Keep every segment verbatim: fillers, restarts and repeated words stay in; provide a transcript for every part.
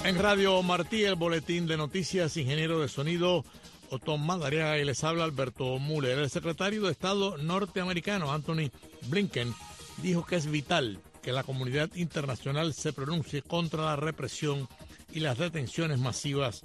En Radio Martí, el boletín de noticias, ingeniero de sonido Otón Madariaga, y les habla Alberto Müller. El secretario de Estado norteamericano Anthony Blinken dijo que es vital que la comunidad internacional se pronuncie contra la represión y las detenciones masivas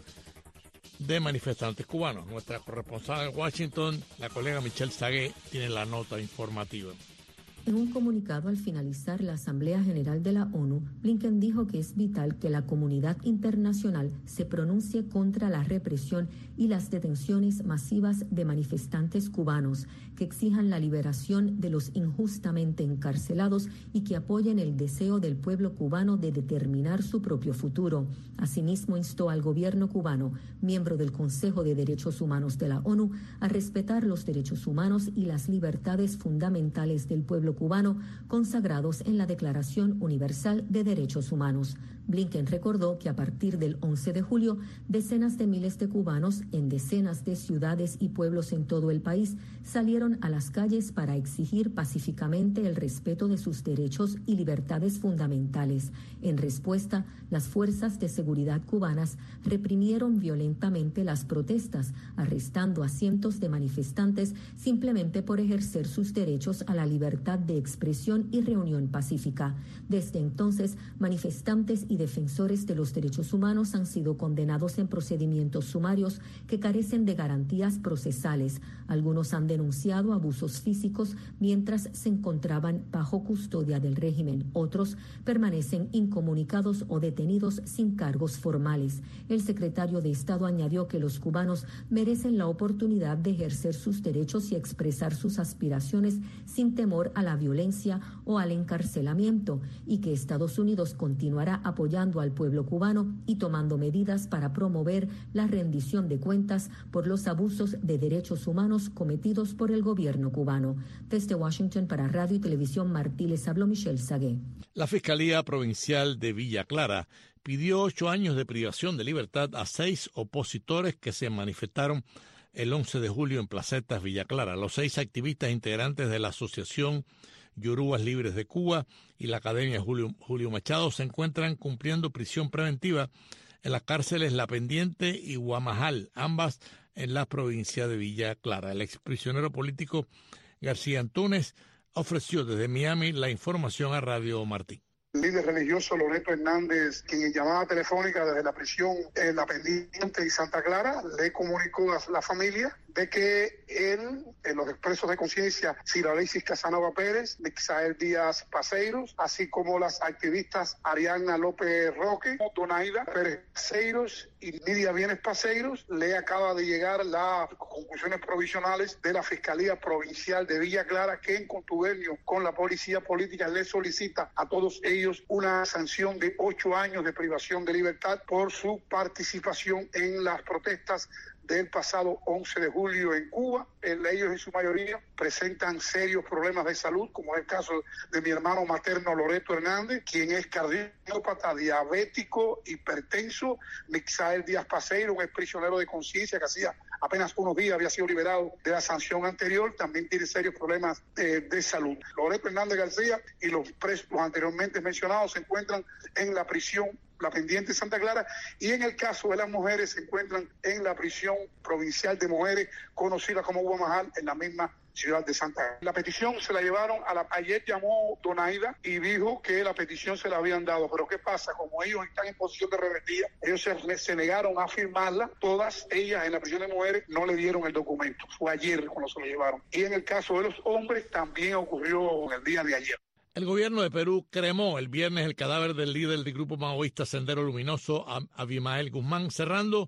de manifestantes cubanos. Nuestra corresponsal en Washington, la colega Michelle Sagué, tiene la nota informativa. En un comunicado al finalizar la Asamblea General de la ONU, Blinken dijo que es vital que la comunidad internacional se pronuncie contra la represión y las detenciones masivas de manifestantes cubanos, que exijan la liberación de los injustamente encarcelados y que apoyen el deseo del pueblo cubano de determinar su propio futuro. Asimismo, instó al gobierno cubano, miembro del Consejo de Derechos Humanos de la ONU, a respetar los derechos humanos y las libertades fundamentales del pueblo cubano consagrados en la Declaración Universal de Derechos Humanos. Blinken recordó que a partir del once de julio, decenas de miles de cubanos en decenas de ciudades y pueblos en todo el país salieron a las calles para exigir pacíficamente el respeto de sus derechos y libertades fundamentales. En respuesta, las fuerzas de seguridad cubanas reprimieron violentamente las protestas, arrestando a cientos de manifestantes simplemente por ejercer sus derechos a la libertad de expresión y reunión pacífica. Desde entonces, manifestantes y defensores de los derechos humanos han sido condenados en procedimientos sumarios que carecen de garantías procesales. Algunos han denunciado abusos físicos mientras se encontraban bajo custodia del régimen. Otros permanecen incomunicados o detenidos sin cargos formales. El secretario de Estado añadió que los cubanos merecen la oportunidad de ejercer sus derechos y expresar sus aspiraciones sin temor a la violencia o al encarcelamiento, y que Estados Unidos continuará apoyando al pueblo cubano y tomando medidas para promover la rendición de cuentas por los abusos de derechos humanos cometidos por el gobierno cubano. Desde Washington para Radio y Televisión Martí les habló Michelle Sagué. La Fiscalía Provincial de Villa Clara pidió ocho años de privación de libertad a seis opositores que se manifestaron el once de julio en Placetas, Villa Clara. Los seis activistas integrantes de la Asociación Yorubas Libres de Cuba y la Academia Julio, Julio Machado se encuentran cumpliendo prisión preventiva en las cárceles La Pendiente y Guamajal, ambas en la provincia de Villa Clara. El exprisionero político García Antúnez ofreció desde Miami la información a Radio Martí. El líder religioso Loreto Hernández, quien en llamada telefónica desde la prisión en La Pendiente y Santa Clara, le comunicó a la familia de que él, en los expresos de conciencia, Ciralexis Casanova Pérez, Mixael Díaz Paseiros, así como las activistas Ariana López Roque, Donaida Pérez Paseiros y Nidia Bienes Paseiros, le acaba de llegar las conclusiones provisionales de la Fiscalía Provincial de Villa Clara, que en contubernio con la Policía Política le solicita a todos ellos una sanción de ocho años de privación de libertad por su participación en las protestas del pasado once de julio en Cuba. Ellos en su mayoría presentan serios problemas de salud, como es el caso de mi hermano materno Loreto Hernández, quien es cardiópata, diabético, hipertenso. Mixael Díaz Paseiro, un ex prisionero de conciencia que hacía apenas unos días había sido liberado de la sanción anterior, también tiene serios problemas eh, de salud. Loreto Hernández García y los presos anteriormente mencionados se encuentran en la prisión La Pendiente Santa Clara, y en el caso de las mujeres se encuentran en la prisión provincial de mujeres conocida como Guamajal, en la misma ciudad de Santa Clara. La petición se la llevaron a la... Ayer llamó Donaida y dijo que la petición se la habían dado, pero ¿qué pasa? Como ellos están en posición de rebeldía, ellos se, se negaron a firmarla. Todas ellas en la prisión de mujeres no le dieron el documento. Fue ayer cuando se lo llevaron. Y en el caso de los hombres también ocurrió el día de ayer. El gobierno de Perú cremó el viernes el cadáver del líder del grupo maoísta Sendero Luminoso, Abimael Guzmán, cerrando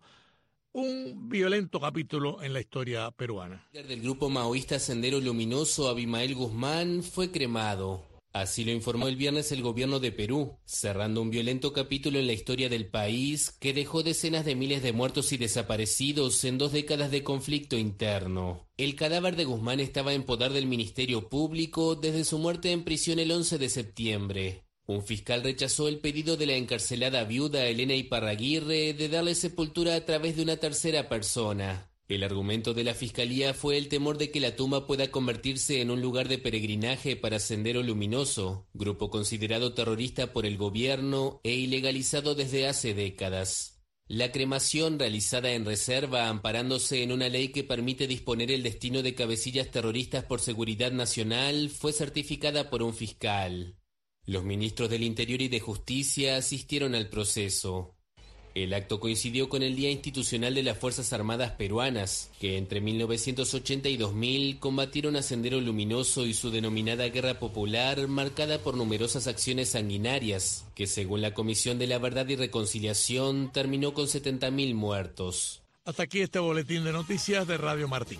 un violento capítulo en la historia peruana. El líder del grupo maoísta Sendero Luminoso, Abimael Guzmán, fue cremado. Así lo informó el viernes el gobierno de Perú, cerrando un violento capítulo en la historia del país que dejó decenas de miles de muertos y desaparecidos en dos décadas de conflicto interno. El cadáver de Guzmán estaba en poder del Ministerio Público desde su muerte en prisión el once de septiembre. Un fiscal rechazó el pedido de la encarcelada viuda Elena Iparraguirre de darle sepultura a través de una tercera persona. El argumento de la fiscalía fue el temor de que la tumba pueda convertirse en un lugar de peregrinaje para Sendero Luminoso, grupo considerado terrorista por el gobierno e ilegalizado desde hace décadas. La cremación, realizada en reserva amparándose en una ley que permite disponer el destino de cabecillas terroristas por seguridad nacional, fue certificada por un fiscal. Los ministros del Interior y de Justicia asistieron al proceso. El acto coincidió con el Día Institucional de las Fuerzas Armadas Peruanas, que entre mil novecientos ochenta y dos mil combatieron a Sendero Luminoso y su denominada Guerra Popular, marcada por numerosas acciones sanguinarias, que según la Comisión de la Verdad y Reconciliación terminó con setenta mil muertos. Hasta aquí este boletín de noticias de Radio Martín.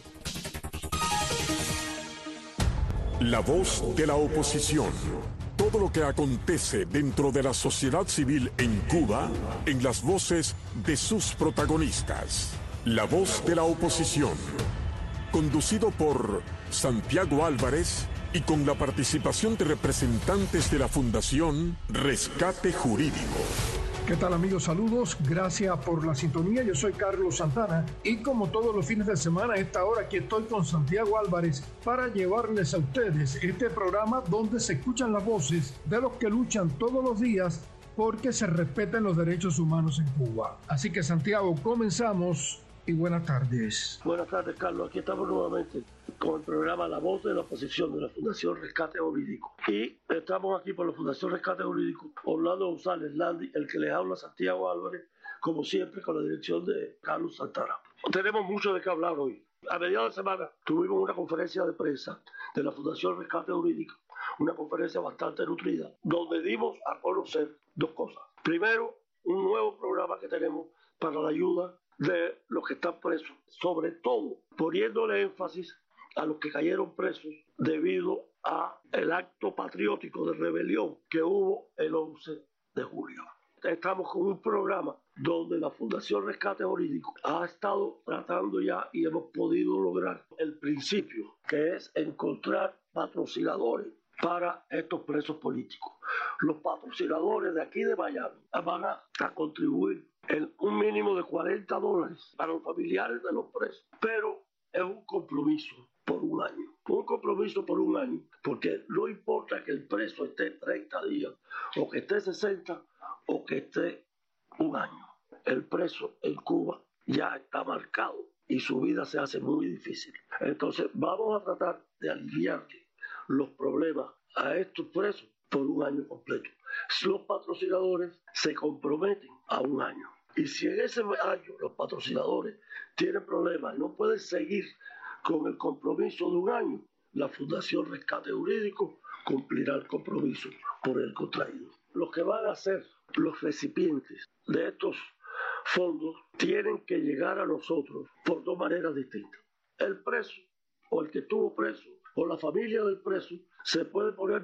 La voz de la oposición. Todo lo que acontece dentro de la sociedad civil en Cuba, en las voces de sus protagonistas. La voz de la oposición. Conducido por Santiago Álvarez y con la participación de representantes de la Fundación Rescate Jurídico. ¿Qué tal, amigos? Saludos, gracias por la sintonía. Yo soy Carlos Santana y como todos los fines de semana a esta hora aquí estoy con Santiago Álvarez para llevarles a ustedes este programa donde se escuchan las voces de los que luchan todos los días porque se respeten los derechos humanos en Cuba. Así que, Santiago, comenzamos y buenas tardes. Buenas tardes, Carlos. Aquí estamos nuevamente con el programa La Voz de la Oposición de la Fundación Rescate Jurídico. Y estamos aquí por la Fundación Rescate Jurídico, Orlando González Landi, el que les habla Santiago Álvarez, como siempre con la dirección de Carlos Santana. Tenemos mucho de qué hablar hoy. A mediados de semana tuvimos una conferencia de prensa de la Fundación Rescate Jurídico, una conferencia bastante nutrida, donde dimos a conocer dos cosas. Primero, un nuevo programa que tenemos para la ayuda de los que están presos, sobre todo poniéndole énfasis a los que cayeron presos debido a el acto patriótico de rebelión que hubo el once de julio. Estamos con un programa donde la Fundación Rescate Jurídico ha estado tratando ya y hemos podido lograr el principio, que es encontrar patrocinadores para estos presos políticos. Los patrocinadores de aquí de Miami van a, a contribuir en un mínimo de cuarenta dólares para los familiares de los presos, pero es un compromiso por un año, un compromiso por un año, porque no importa que el preso esté treinta días, o que esté sesenta, o que esté un año. El preso en Cuba ya está marcado y su vida se hace muy difícil. Entonces vamos a tratar de aliviar los problemas a estos presos por un año completo. Los patrocinadores se comprometen a un año. Y si en ese año los patrocinadores tienen problemas y no pueden seguir con el compromiso de un año, la Fundación Rescate Jurídico cumplirá el compromiso por el contraído. Los que van a ser los recipientes de estos fondos tienen que llegar a nosotros por dos maneras distintas. El preso o el que estuvo preso o la familia del preso se puede poner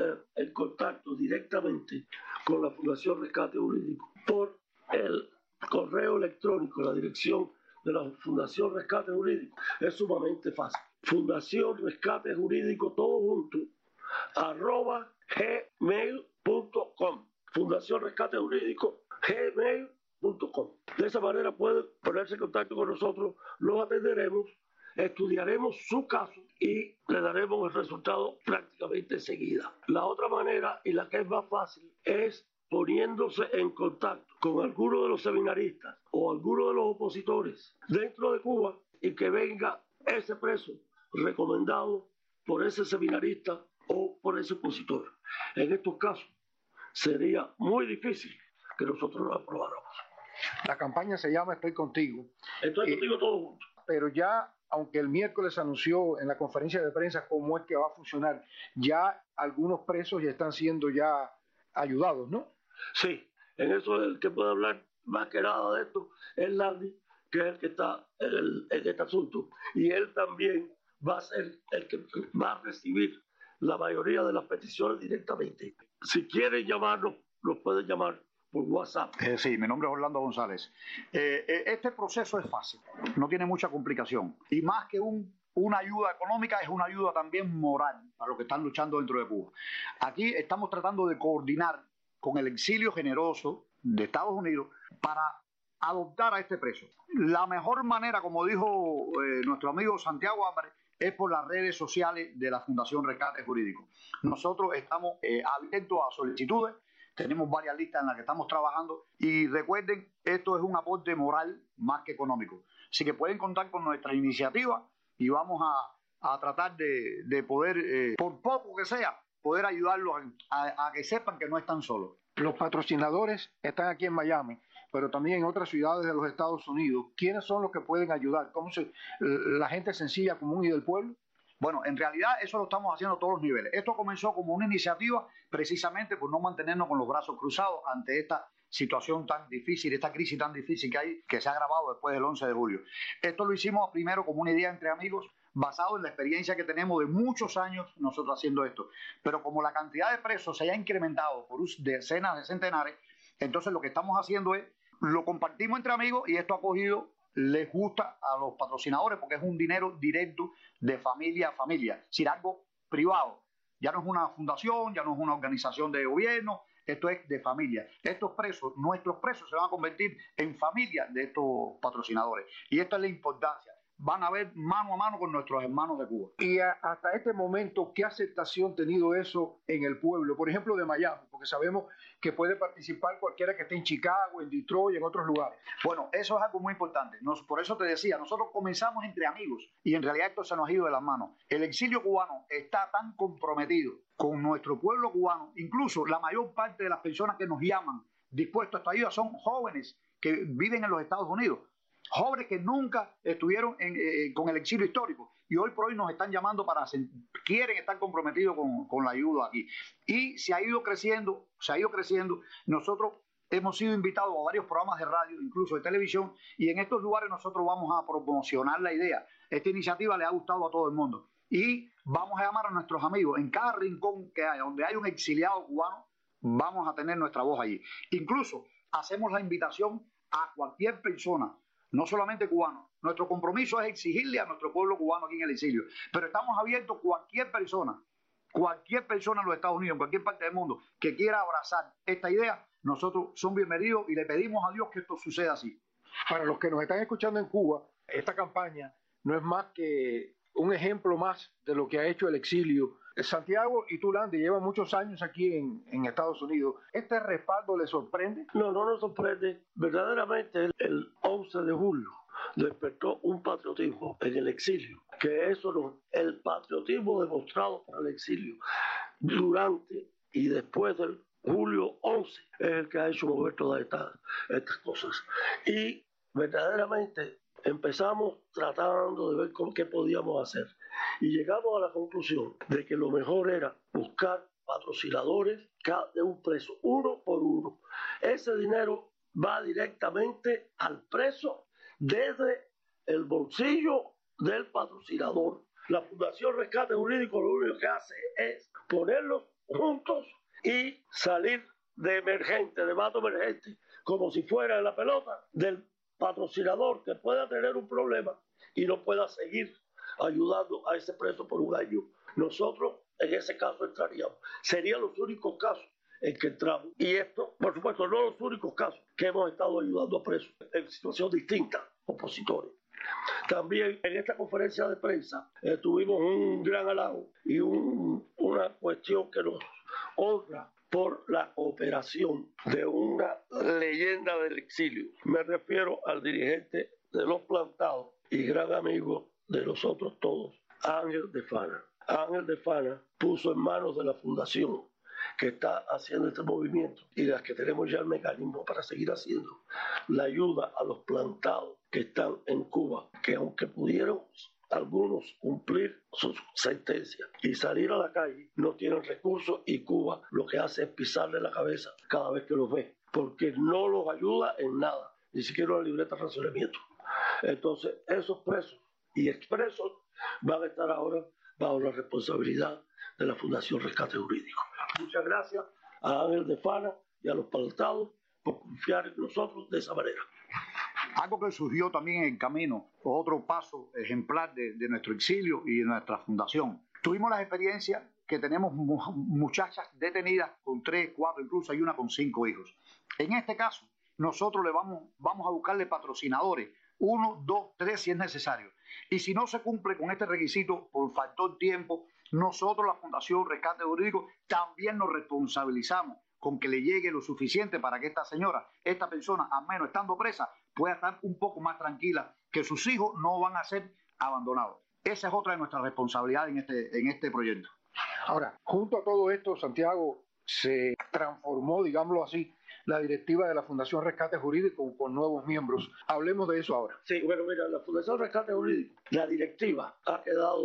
en contacto directamente con la Fundación Rescate Jurídico por el correo electrónico. La dirección de la Fundación Rescate Jurídico es sumamente fácil. Fundación Rescate Jurídico, todo junto, arroba gmail punto com. Fundación Rescate Jurídico, gmail punto com. De esa manera pueden ponerse en contacto con nosotros, los atenderemos, estudiaremos su caso y le daremos el resultado prácticamente enseguida. La otra manera, y la que es más fácil, es poniéndose en contacto con alguno de los seminaristas o alguno de los opositores dentro de Cuba y que venga ese preso recomendado por ese seminarista o por ese opositor. En estos casos sería muy difícil que nosotros lo aprobáramos. La campaña se llama Estoy Contigo. Estoy eh, contigo todos juntos. Pero ya, aunque el miércoles anunció en la conferencia de prensa cómo es que va a funcionar, ya algunos presos ya están siendo ya ayudados, ¿no? Sí, en eso el que puede hablar más que nada de esto es Landy, que es el que está en, el, en este asunto. Y él también va a ser el que va a recibir la mayoría de las peticiones directamente. Si quieren llamarnos, nos pueden llamar por WhatsApp. Eh, sí, mi nombre es Orlando González. Eh, eh, este proceso es fácil, no tiene mucha complicación. Y más que un, una ayuda económica, es una ayuda también moral para los que están luchando dentro de Cuba. Aquí estamos tratando de coordinar con el Exilio Generoso de Estados Unidos para adoptar a este preso. La mejor manera, como dijo eh, nuestro amigo Santiago Álvarez, es por las redes sociales de la Fundación Rescate Jurídico. Nosotros estamos eh, abiertos a solicitudes, tenemos varias listas en las que estamos trabajando y recuerden, esto es un aporte moral más que económico. Así que pueden contar con nuestra iniciativa y vamos a, a tratar de, de poder, eh, por poco que sea, poder ayudarlos a, a que sepan que no están solos. Los patrocinadores están aquí en Miami, pero también en otras ciudades de los Estados Unidos. ¿Quiénes son los que pueden ayudar? ¿Cómo se, la gente sencilla, común y del pueblo? Bueno, en realidad eso lo estamos haciendo a todos los niveles. Esto comenzó como una iniciativa precisamente por no mantenernos con los brazos cruzados ante esta situación tan difícil, esta crisis tan difícil que hay, que se ha agravado después del once de julio. Esto lo hicimos primero como una idea entre amigos, basado en la experiencia que tenemos de muchos años nosotros haciendo esto. Pero como la cantidad de presos se haya incrementado por decenas de centenares, entonces lo que estamos haciendo es, lo compartimos entre amigos y esto ha cogido, les gusta a los patrocinadores porque es un dinero directo de familia a familia, es decir, algo privado. Ya no es una fundación, ya no es una organización de gobierno, esto es de familia. Estos presos, nuestros presos, se van a convertir en familia de estos patrocinadores. Y esta es la importancia. Van a ver mano a mano con nuestros hermanos de Cuba. Y a, hasta este momento, ¿qué aceptación ha tenido eso en el pueblo? Por ejemplo, de Miami, porque sabemos que puede participar cualquiera que esté en Chicago, en Detroit, en otros lugares. Bueno, eso es algo muy importante. Nos, por eso te decía, nosotros comenzamos entre amigos y en realidad esto se nos ha ido de las manos. El exilio cubano está tan comprometido con nuestro pueblo cubano, incluso la mayor parte de las personas que nos llaman dispuestos a esta ayuda son jóvenes que viven en los Estados Unidos. Jóvenes que nunca estuvieron en, eh, con el exilio histórico y hoy por hoy nos están llamando para quieren estar comprometidos con, con la ayuda aquí. Y se ha ido creciendo, se ha ido creciendo. Nosotros hemos sido invitados a varios programas de radio, incluso de televisión, y en estos lugares nosotros vamos a promocionar la idea. Esta iniciativa le ha gustado a todo el mundo. Y vamos a llamar a nuestros amigos en cada rincón que haya, donde hay un exiliado cubano, vamos a tener nuestra voz allí. Incluso hacemos la invitación a cualquier persona, no solamente cubano. Nuestro compromiso es exigirle a nuestro pueblo cubano aquí en el exilio, pero estamos abiertos a cualquier persona, cualquier persona en los Estados Unidos, en cualquier parte del mundo, que quiera abrazar esta idea, nosotros son bienvenidos y le pedimos a Dios que esto suceda así. Para los que nos están escuchando en Cuba, esta campaña no es más que un ejemplo más de lo que ha hecho el exilio. Santiago y tú, Landy, llevan muchos años aquí en, en Estados Unidos. ¿Este respaldo le sorprende? No, no nos sorprende. Verdaderamente el, el once de julio despertó un patriotismo en el exilio, que eso no, el patriotismo demostrado por el exilio durante y después del julio once es el que ha hecho mover todas estas, estas cosas. Y verdaderamente empezamos tratando de ver cómo, qué podíamos hacer y llegamos a la conclusión de que lo mejor era buscar patrocinadores de un preso, uno por uno. Ese dinero va directamente al preso desde el bolsillo del patrocinador. La Fundación Rescate Jurídico lo único que hace es ponerlos juntos y salir de emergente, de mato emergente, como si fuera la pelota del patrocinador que pueda tener un problema y no pueda seguir ayudando a ese preso por un año. Nosotros en ese caso entraríamos. Serían los únicos casos en que entramos. Y esto, por supuesto, no los únicos casos que hemos estado ayudando a presos en situación distinta, opositores. También en esta conferencia de prensa eh, tuvimos un gran halago y un, una cuestión que nos honra por la cooperación de una leyenda del exilio. Me refiero al dirigente de los plantados y gran amigo de nosotros todos, Ángel de Fana. Ángel de Fana puso en manos de la fundación que está haciendo este movimiento y las que tenemos ya el mecanismo para seguir haciendo la ayuda a los plantados que están en Cuba, que aunque pudieron algunos cumplir su sentencia y salir a la calle, no tienen recursos y Cuba lo que hace es pisarle la cabeza cada vez que los ve, porque no los ayuda en nada, ni siquiera una libreta de racionamiento. Entonces, esos presos y expresos van a estar ahora bajo la responsabilidad de la Fundación Rescate Jurídico. Muchas gracias a Ángel de Fana y a los plantados por confiar en nosotros de esa manera. Algo que surgió también en el camino, otro paso ejemplar de, de nuestro exilio y de nuestra fundación. Tuvimos las experiencias que tenemos muchachas detenidas con tres, cuatro, incluso hay una con cinco hijos. En este caso, nosotros le vamos, vamos a buscarle patrocinadores, uno, dos, tres si es necesario. Y si no se cumple con este requisito por factor tiempo, nosotros, la Fundación Rescate Jurídico, también nos responsabilizamos con que le llegue lo suficiente para que esta señora, esta persona, al menos estando presa, pueda estar un poco más tranquila, que sus hijos no van a ser abandonados. Esa es otra de nuestras responsabilidades en este, en este proyecto. Ahora, junto a todo esto, Santiago, se transformó, digámoslo así, la directiva de la Fundación Rescate Jurídico con nuevos miembros. Hablemos de eso ahora. Sí, bueno, mira, la Fundación Rescate Jurídico, la directiva ha quedado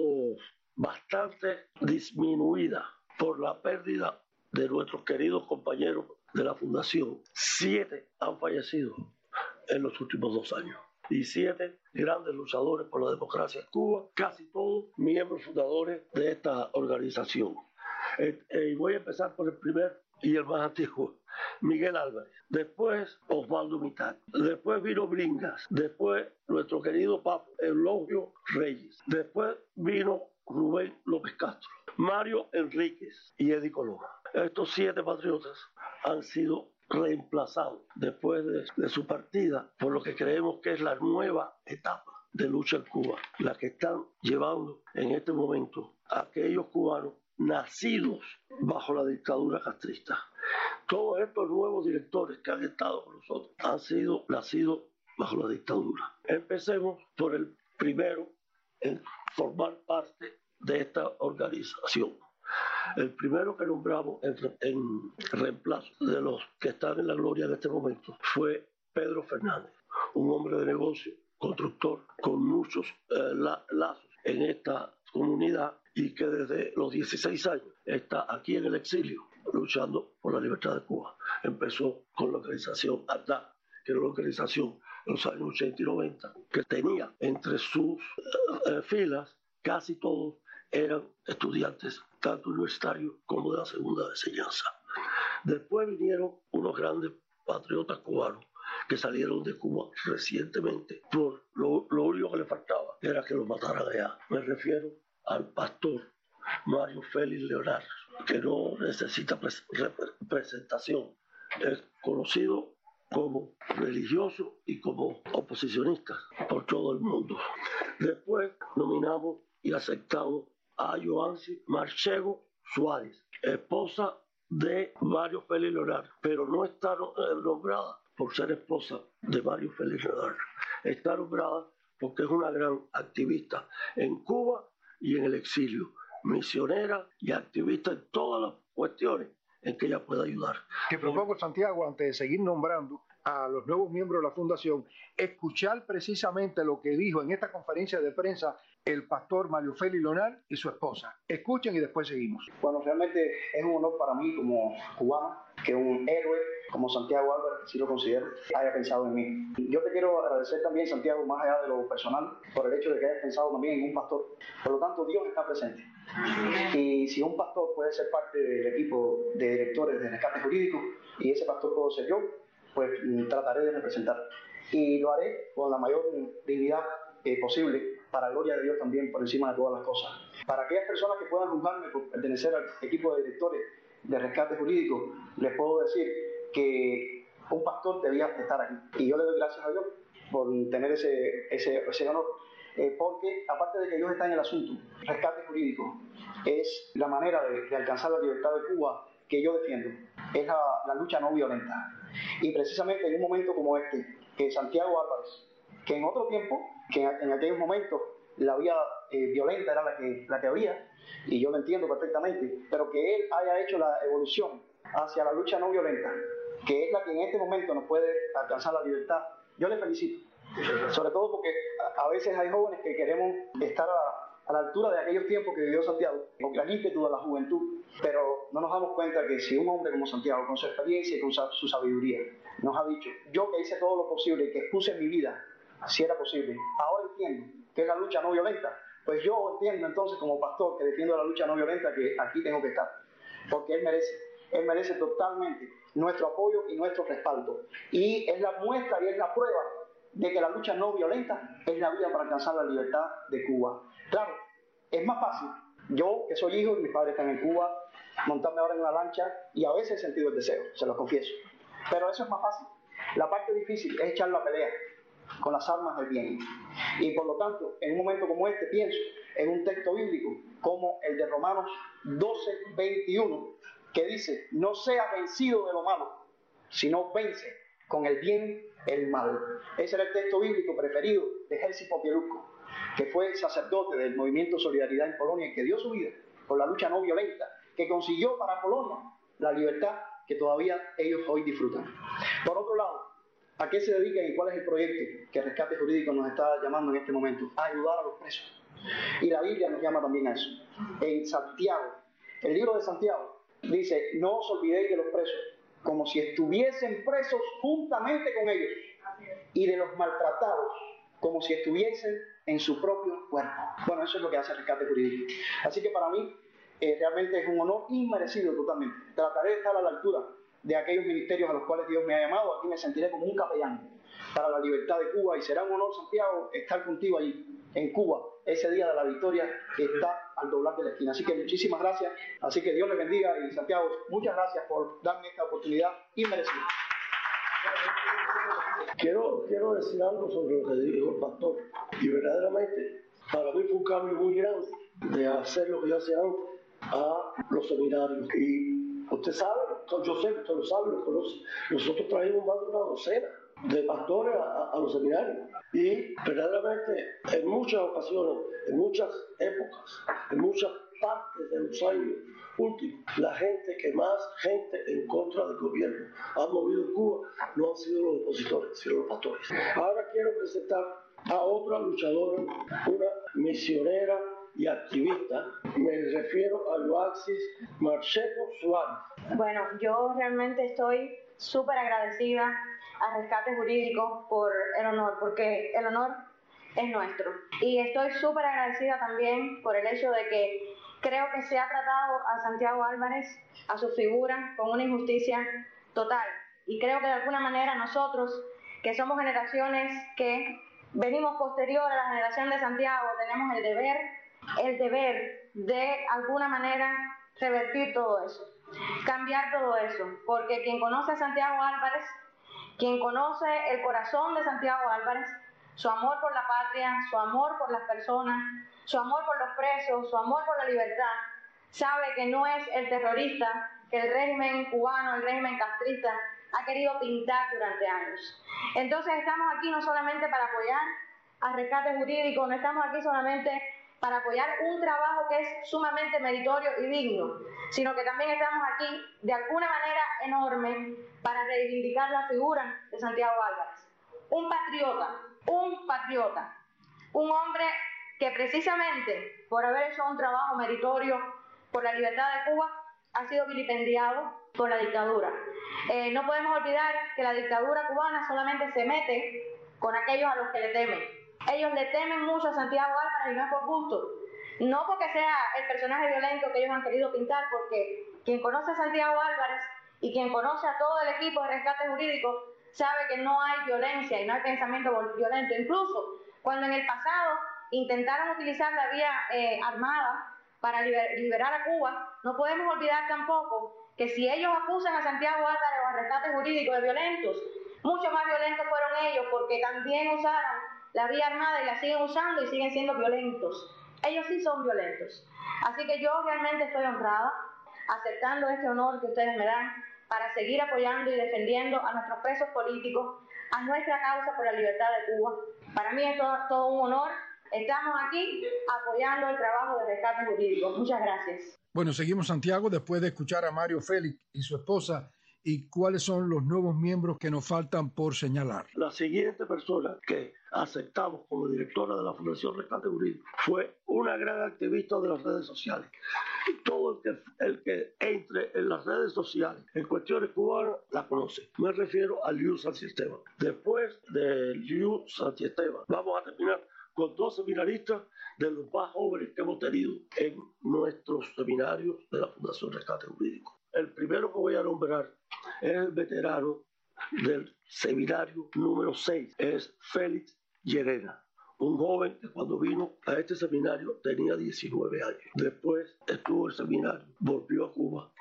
bastante disminuida por la pérdida de nuestros queridos compañeros de la Fundación. Siete han fallecido en los últimos dos años. Y siete grandes luchadores por la democracia en Cuba, casi todos miembros fundadores de esta organización. Eh, eh, voy a empezar por el primer y el más antiguo, Miguel Álvarez. Después, Osvaldo Mitad. Después vino Bringas. Después, nuestro querido Papo Eulogio Reyes. Después vino Rubén López Castro, Mario Enríquez y Eddie Colón. Estos siete patriotas han sido reemplazados después de, de su partida por lo que creemos que es la nueva etapa de lucha en Cuba, la que están llevando en este momento a aquellos cubanos nacidos bajo la dictadura castrista. Todos estos nuevos directores que han estado con nosotros han sido nacidos bajo la dictadura. Empecemos por el primero en formar parte de esta organización. El primero que nombramos en, en reemplazo de los que están en la gloria en este momento fue Pedro Fernández, un hombre de negocio, constructor, con muchos eh, la, lazos en esta comunidad y que desde los dieciséis años está aquí en el exilio luchando por la libertad de Cuba. Empezó con la organización A D A, que era una organización en los años ochenta y noventa, que tenía entre sus eh, filas casi todos eran estudiantes, tanto universitarios como de la segunda enseñanza. Después vinieron unos grandes patriotas cubanos que salieron de Cuba recientemente. Por lo, lo único que le faltaba era que los mataran allá. Me refiero al pastor Mario Félix Leonard, que no necesita pres presentación. Es conocido como religioso y como oposicionista por todo el mundo. Después nominamos y aceptamos a Joansi Marchego Suárez, esposa de Mario Félix Leonard, pero no está nombrada por ser esposa de Mario Félix Leonard. Está nombrada porque es una gran activista en Cuba y en el exilio, misionera y activista en todas las cuestiones en que ella pueda ayudar. Te propongo, Santiago, antes de seguir nombrando a los nuevos miembros de la Fundación, escuchar precisamente lo que dijo en esta conferencia de prensa el pastor Mario Félix Leonard y su esposa. Escuchen y después seguimos. Bueno, realmente es un honor para mí como cubano que un héroe como Santiago Álvarez, si lo considero, haya pensado en mí. Yo te quiero agradecer también, Santiago, más allá de lo personal, por el hecho de que hayas pensado también en un pastor. Por lo tanto, Dios está presente. Y si un pastor puede ser parte del equipo de directores de rescate jurídico, y ese pastor puedo ser yo, pues trataré de representar. Y lo haré con la mayor dignidad eh, posible, para gloria de Dios también, por encima de todas las cosas. Para aquellas personas que puedan juzgarme por pertenecer al equipo de directores de rescate jurídico, les puedo decir que un pastor debía estar aquí. Y yo le doy gracias a Dios por tener ese, ese, ese honor. Eh, porque, aparte de que Dios está en el asunto, rescate jurídico es la manera de, de alcanzar la libertad de Cuba que yo defiendo. Es la, la lucha no violenta. Y precisamente en un momento como este, que Santiago Álvarez, que en otro tiempo, que en, en aquellos momentos la vía eh, violenta era la que, la que había, y yo lo entiendo perfectamente, pero que él haya hecho la evolución hacia la lucha no violenta, que es la que en este momento nos puede alcanzar la libertad, yo le felicito. Sobre todo porque a, a veces hay jóvenes que queremos estar a, a la altura de aquellos tiempos que vivió Santiago, con la ímpetu de la juventud, pero no nos damos cuenta que si un hombre como Santiago, con su experiencia y con su sabiduría, nos ha dicho, yo que hice todo lo posible y que expuse mi vida, si era posible, ahora entiendo que es la lucha no violenta, pues yo entiendo entonces como pastor que defiendo la lucha no violenta que aquí tengo que estar, porque él merece, él merece totalmente nuestro apoyo y nuestro respaldo, y es la muestra y es la prueba de que la lucha no violenta es la vía para alcanzar la libertad de Cuba. Claro, es más fácil, yo que soy hijo y mis padres están en Cuba, montarme ahora en una lancha y a veces he sentido el deseo, se lo confieso, pero eso es más fácil La parte difícil es echar la pelea con las armas del bien. Y por lo tanto, en un momento como este, pienso en un texto bíblico como el de Romanos doce, veintiuno, que dice: no seas vencido de lo malo, sino vence con el bien el mal. Ese era el texto bíblico preferido de Jerzy Popieluszko, que fue sacerdote del movimiento Solidaridad en Polonia y que dio su vida por la lucha no violenta, que consiguió para Polonia la libertad que todavía ellos hoy disfrutan. Por otro lado, ¿a qué se dedican y cuál es el proyecto que Rescate Jurídico nos está llamando en este momento? A ayudar a los presos. Y la Biblia nos llama también a eso. En Santiago, el libro de Santiago, dice: no os olvidéis de los presos, como si estuviesen presos juntamente con ellos, y de los maltratados, como si estuviesen en su propio cuerpo. Bueno, eso es lo que hace Rescate Jurídico. Así que para mí, eh, realmente es un honor inmerecido totalmente. Trataré de estar a la altura de aquellos ministerios a los cuales Dios me ha llamado. Aquí me sentiré como un capellán para la libertad de Cuba, y será un honor, Santiago, estar contigo allí, en Cuba, ese día de la victoria que está al doblar de la esquina. Así que muchísimas gracias. Así que Dios les bendiga, y Santiago, muchas gracias por darme esta oportunidad inmerecida. Quiero, quiero decir algo sobre lo que dijo el pastor. Y verdaderamente, para mí fue un cambio muy grande de hacer lo que yo hacía antes a los seminarios. Y usted sabe, yo sé que usted lo sabe, lo conoce. Nosotros trajimos más de una docena de pastores a, a los seminarios. Y verdaderamente, en muchas ocasiones, en muchas épocas, en muchas partes de los años últimos, la gente que más gente en contra del gobierno ha movido en Cuba no han sido los opositores, sino los pastores. Ahora quiero presentar a otra luchadora, una misionera y activista. Me refiero a Yoaxis Marcheco Suárez. Bueno, yo realmente estoy súper agradecida a Rescate Jurídico por el honor, porque el honor es nuestro. Y estoy súper agradecida también por el hecho de que creo que se ha tratado a Santiago Álvarez, a su figura, con una injusticia total. Y creo que de alguna manera nosotros, que somos generaciones que venimos posterior a la generación de Santiago, tenemos el deber, el deber de alguna manera revertir todo eso, cambiar todo eso. Porque quien conoce a Santiago Álvarez, quien conoce el corazón de Santiago Álvarez, su amor por la patria, su amor por las personas, su amor por los presos, su amor por la libertad, sabe que no es el terrorista que el régimen cubano, el régimen castrista ha querido pintar durante años. Entonces estamos aquí no solamente para apoyar a Rescate Jurídico, no estamos aquí solamente para apoyar un trabajo que es sumamente meritorio y digno, sino que también estamos aquí de alguna manera enorme para reivindicar la figura de Santiago Álvarez. Un patriota, un patriota, un hombre que precisamente por haber hecho un trabajo meritorio por la libertad de Cuba ha sido vilipendiado por la dictadura. Eh, no podemos olvidar que la dictadura cubana solamente se mete con aquellos a los que le temen. Ellos le temen mucho a Santiago Álvarez, y no es por gusto, no porque sea el personaje violento que ellos han querido pintar, porque quien conoce a Santiago Álvarez y quien conoce a todo el equipo de Rescate Jurídico sabe que no hay violencia y no hay pensamiento violento. Incluso cuando en el pasado intentaron utilizar la vía eh, armada para liber, liberar a Cuba, no podemos olvidar tampoco que si ellos acusan a Santiago Álvarez o a Rescate Jurídico de violentos, mucho más violentos fueron ellos, porque también usaron la vía armada y la siguen usando y siguen siendo violentos. Ellos sí son violentos. Así que yo realmente estoy honrada, aceptando este honor que ustedes me dan para seguir apoyando y defendiendo a nuestros presos políticos, a nuestra causa por la libertad de Cuba. Para mí es todo, todo un honor. Estamos aquí apoyando el trabajo de Rescate Jurídico. Muchas gracias. Bueno, seguimos, Santiago, después de escuchar a Mario Félix y su esposa. ¿Y cuáles son los nuevos miembros que nos faltan por señalar? La siguiente persona que aceptamos como directora de la Fundación Rescate Jurídico fue una gran activista de las redes sociales. Todo el que, el que entre en las redes sociales en cuestiones cubanas la conoce. Me refiero a Liu Santiesteban. Después de Liu Santiesteban, vamos a terminar con dos seminaristas de los más jóvenes que hemos tenido en nuestros seminarios de la Fundación Rescate Jurídico. El primero que voy a nombrar es el veterano del seminario número seis, es Félix Llerena, un joven que cuando vino a este seminario tenía diecinueve años. Después estuvo en el seminario, volvió a Cuba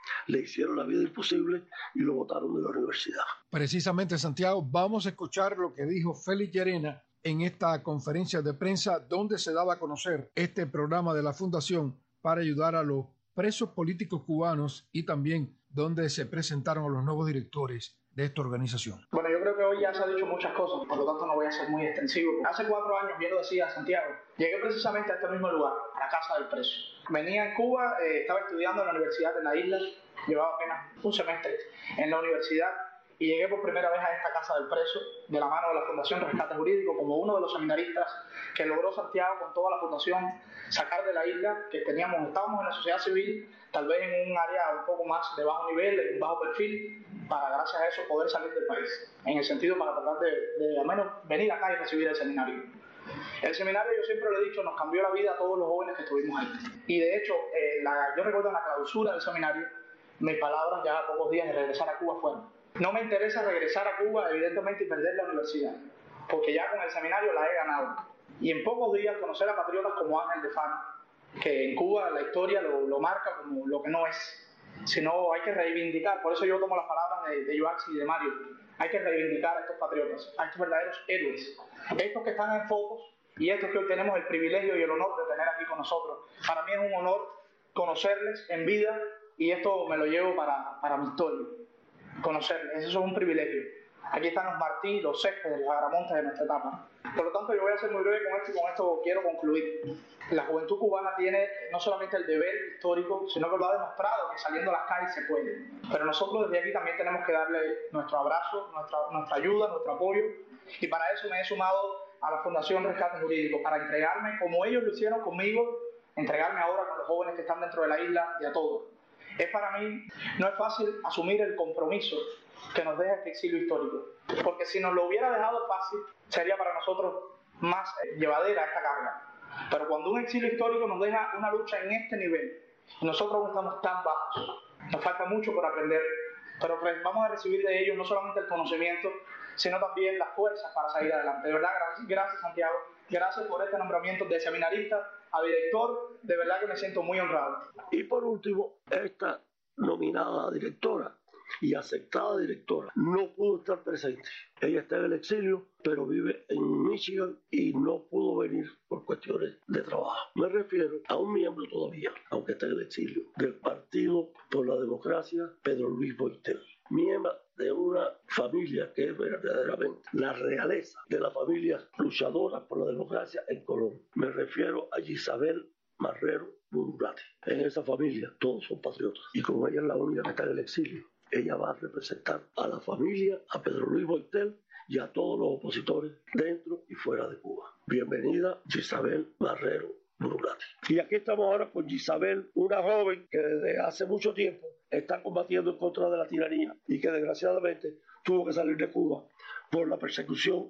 le hicieron la vida imposible y lo botaron de la universidad. Precisamente, Santiago, vamos a escuchar lo que dijo Félix Llerena en esta conferencia de prensa donde se daba a conocer este programa de la Fundación para ayudar a los presos políticos cubanos y también donde se presentaron a los nuevos directores de esta organización. Bueno, yo creo que hoy ya se ha dicho muchas cosas, por lo tanto no voy a ser muy extensivo. Hace cuatro años, bien lo decía Santiago, llegué precisamente a este mismo lugar, a la Casa del Preso. Venía en Cuba, eh, estaba estudiando en la Universidad de la Isla, llevaba apenas un semestre en la universidad y llegué por primera vez a esta Casa del Preso de la mano de la Fundación Rescate Jurídico como uno de los seminaristas que logró Santiago con toda la fundación sacar de la isla, que teníamos, estábamos en la sociedad civil, tal vez en un área un poco más de bajo nivel, en un bajo perfil, para gracias a eso poder salir del país, en el sentido para tratar de, de al menos venir acá y recibir el seminario. El seminario, yo siempre lo he dicho, nos cambió la vida a todos los jóvenes que estuvimos ahí. Y de hecho, eh, la, yo recuerdo en la clausura del seminario, mis palabras ya a pocos días de regresar a Cuba fueron: no me interesa regresar a Cuba, evidentemente, y perder la universidad, porque ya con el seminario la he ganado. Y en pocos días conocer a patriotas como Ángel de Fano, que en Cuba la historia lo, lo marca como lo que no es, sino hay que reivindicar. Por eso yo tomo las palabras de, de Joaxi y de Mario. Hay que reivindicar a estos patriotas, a estos verdaderos héroes, estos que están en focos y estos que hoy tenemos el privilegio y el honor de tener aquí con nosotros. Para mí es un honor conocerles en vida y esto me lo llevo para, para mi historia, conocerles. Eso es un privilegio. Aquí están los Martí, los Céspedes, los Agramontes de nuestra etapa. Por lo tanto, yo voy a ser muy breve con esto y con esto quiero concluir. La juventud cubana tiene no solamente el deber histórico, sino que lo ha demostrado que saliendo a las calles se puede. Pero nosotros desde aquí también tenemos que darle nuestro abrazo, nuestra, nuestra ayuda, nuestro apoyo. Y para eso me he sumado a la Fundación Rescate Jurídico, para entregarme, como ellos lo hicieron conmigo, entregarme ahora con los jóvenes que están dentro de la isla y a todos. Es para mí, no es fácil asumir el compromiso que nos deja este exilio histórico, porque si nos lo hubiera dejado fácil, sería para nosotros más llevadera esta carga. Pero cuando un exilio histórico nos deja una lucha en este nivel, y nosotros aún estamos tan bajos, nos falta mucho por aprender, pero vamos a recibir de ellos no solamente el conocimiento, sino también las fuerzas para salir adelante. De verdad, gracias, gracias Santiago, gracias por este nombramiento de seminarista a director, de verdad que me siento muy honrado. Y por último, esta nominada directora y aceptada directora no pudo estar presente. Ella está en el exilio, pero vive en Michigan y no pudo venir por cuestiones de trabajo. Me refiero a un miembro todavía, aunque está en el exilio, del Partido por la Democracia, Pedro Luis Boitel, miembro de una familia que es verdaderamente la realeza de las familias luchadoras por la democracia en Colombia. Me refiero a Isabel Marrero Bururati. En esa familia todos son patriotas y como ella es la única que está en el exilio, ella va a representar a la familia, a Pedro Luis Boitel y a todos los opositores dentro y fuera de Cuba. Bienvenida, Isabel Marrero Bururati. Y aquí estamos ahora con Isabel, una joven que desde hace mucho tiempo está combatiendo en contra de la tiranía y que desgraciadamente tuvo que salir de Cuba por la persecución.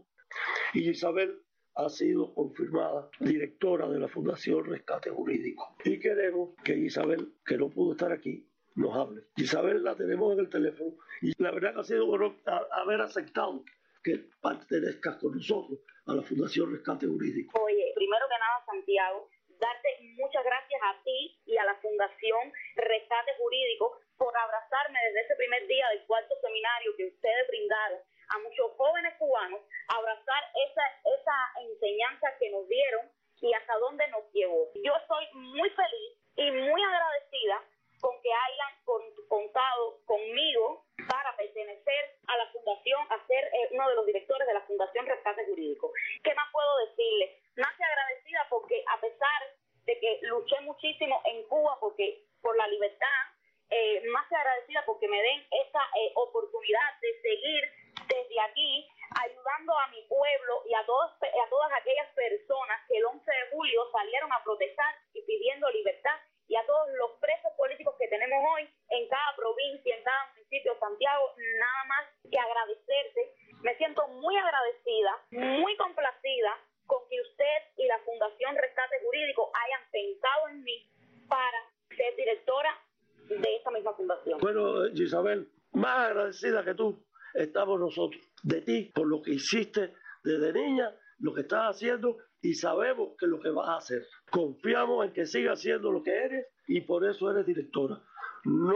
Y Isabel ha sido confirmada directora de la Fundación Rescate Jurídico. Y queremos que Isabel, que no pudo estar aquí, nos hable. Isabel la tenemos en el teléfono y la verdad que ha sido un honor haber aceptado que pertenezcas con nosotros a la Fundación Rescate Jurídico. Oye, primero que nada, Santiago, darte muchas gracias a ti y a la Fundación Rescate Jurídico por abrazarme desde ese primer día del cuarto seminario que ustedes brindaron a muchos jóvenes cubanos, abrazar esa, esa enseñanza que nos dieron y hasta dónde nos llevó. Yo estoy muy feliz y muy agradecida con que hayan contado conmigo para pertenecer a la Fundación, a ser eh, uno de los directores de la Fundación Rescate Jurídico. ¿Qué más puedo decirles? Más que agradecida porque a pesar de que luché muchísimo en Cuba porque por la libertad, eh, más que agradecida porque me den esa eh, oportunidad de seguir desde aquí ayudando a mi pueblo y a, todos, a todas aquellas personas que el once de julio salieron a protestar y pidiendo libertad, y a todos los presos políticos que tenemos hoy en cada provincia, en cada municipio. Santiago, nada más que agradecerte. Me siento muy agradecida, muy complacida con que usted y la Fundación Rescate Jurídico hayan pensado en mí para ser directora de esta misma fundación. Bueno, Isabel, más agradecida que tú estamos nosotros, de ti, por lo que hiciste desde niña, lo que estás haciendo, y sabemos que lo que vas a hacer. Confiamos en que sigas haciendo lo que eres y por eso eres directora. No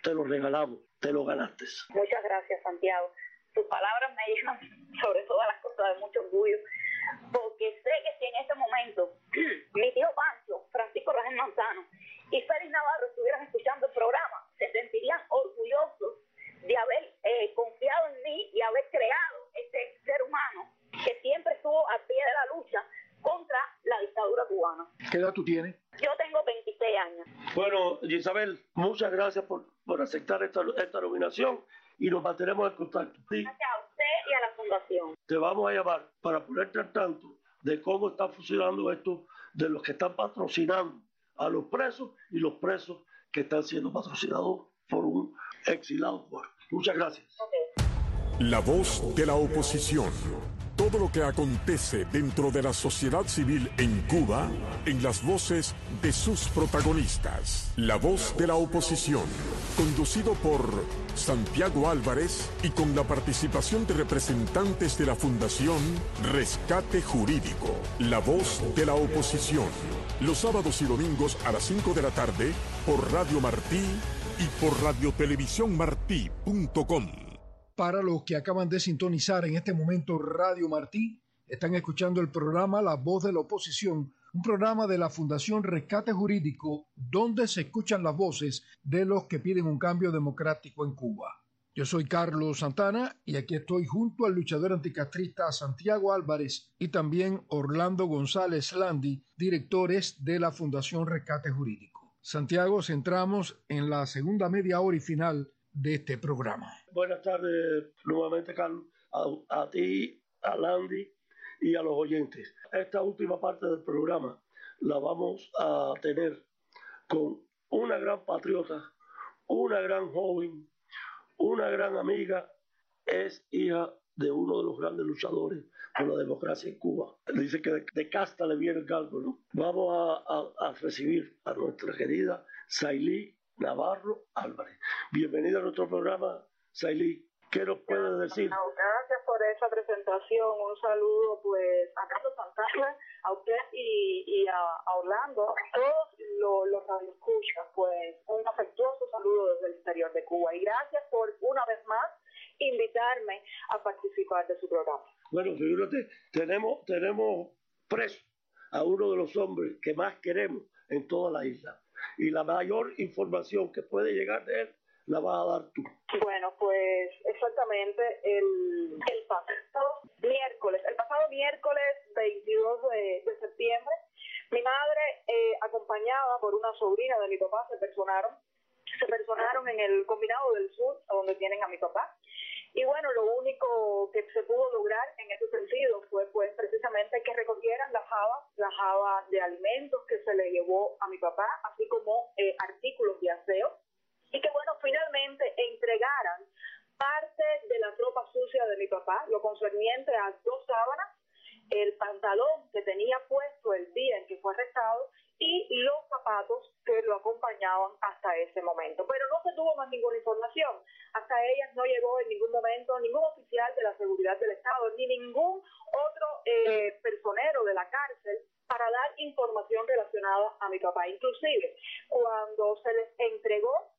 te lo regalamos, te lo ganaste. Muchas gracias, Santiago. Tus palabras me llenan sobre todas las cosas de mucho orgullo, porque sé que si en este momento mi tío Pancho, Francisco Rangel Manzano y Félix Navarro estuvieran escuchando el programa, se sentirían orgullosos de haber eh, confiado en mí y haber creado este ser humano que siempre estuvo al pie de la lucha contra la dictadura cubana. ¿Qué edad tú tienes? Yo tengo veintiséis años. Bueno, Isabel, muchas gracias por, por aceptar esta, esta nominación y nos mantenemos en contacto. Sí. Gracias a usted y a la Fundación. Te vamos a llamar para ponerte al tanto de cómo está funcionando esto, de los que están patrocinando a los presos y los presos que están siendo patrocinados por un exilado cubano. Muchas gracias. Okay. La voz de la oposición. Todo lo que acontece dentro de la sociedad civil en Cuba, en las voces de sus protagonistas. La voz de la oposición, conducido por Santiago Álvarez y con la participación de representantes de la Fundación Rescate Jurídico. La voz de la oposición, los sábados y domingos a las cinco de la tarde por Radio Martí y por radiotelevisión martí punto com. Para los que acaban de sintonizar en este momento Radio Martí, están escuchando el programa La Voz de la Oposición, un programa de la Fundación Rescate Jurídico, donde se escuchan las voces de los que piden un cambio democrático en Cuba. Yo soy Carlos Santana y aquí estoy junto al luchador anticastrista Santiago Álvarez y también Orlando González Landi, directores de la Fundación Rescate Jurídico. Santiago, centramos en la segunda media hora y final de este programa. Buenas tardes nuevamente, Carlos, a, a ti, a Landy y a los oyentes. Esta última parte del programa la vamos a tener con una gran patriota, una gran joven, una gran amiga, es hija de uno de los grandes luchadores por la democracia en Cuba. Dice que de, de casta le viene el caldo, ¿no? Vamos a, a, a recibir a nuestra querida Sailí Navarro Álvarez. Bienvenida a nuestro programa, Sailí. ¿Qué nos puedes decir? Gracias por esa presentación. Un saludo pues a Carlos Santana, a usted y, y a, a Orlando, a todos los, los radioescuchas, pues un afectuoso saludo desde el exterior de Cuba. Y gracias por una vez más invitarme a participar de su programa. Bueno, figúrate, tenemos, tenemos preso a uno de los hombres que más queremos en toda la isla. Y la mayor información que puede llegar de él la vas a dar tú. Bueno, pues exactamente el, el pasado miércoles, el pasado miércoles veintidós de, de septiembre, mi madre, eh, acompañada por una sobrina de mi papá, se personaron, se personaron en el Combinado del Sur, donde tienen a mi papá. Y bueno, lo único que se pudo lograr en ese sentido fue pues precisamente que recogieran la java, la java de alimentos que se le llevó a mi papá, así como eh, artículos de aseo, y que bueno, finalmente entregaran parte de la ropa sucia de mi papá, lo concerniente a dos sábanas, el pantalón que tenía puesto el día en que fue arrestado y los zapatos que lo acompañaban hasta ese momento. Pero no se tuvo más ninguna información. Hasta ellas no llegó en ningún momento ningún oficial de la seguridad del Estado, ni ningún otro eh, personero de la cárcel para dar información relacionada a mi papá. Inclusive, cuando se les entregó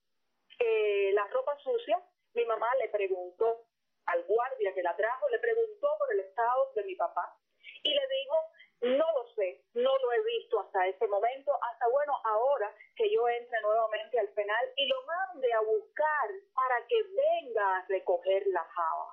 eh, la ropa sucia, mi mamá le preguntó al guardia que la trajo, le preguntó por el estado de mi papá y le dijo: no lo sé, no lo he visto hasta ese momento, hasta bueno, ahora que yo entre nuevamente al penal y lo mande a buscar para que venga a recoger la java.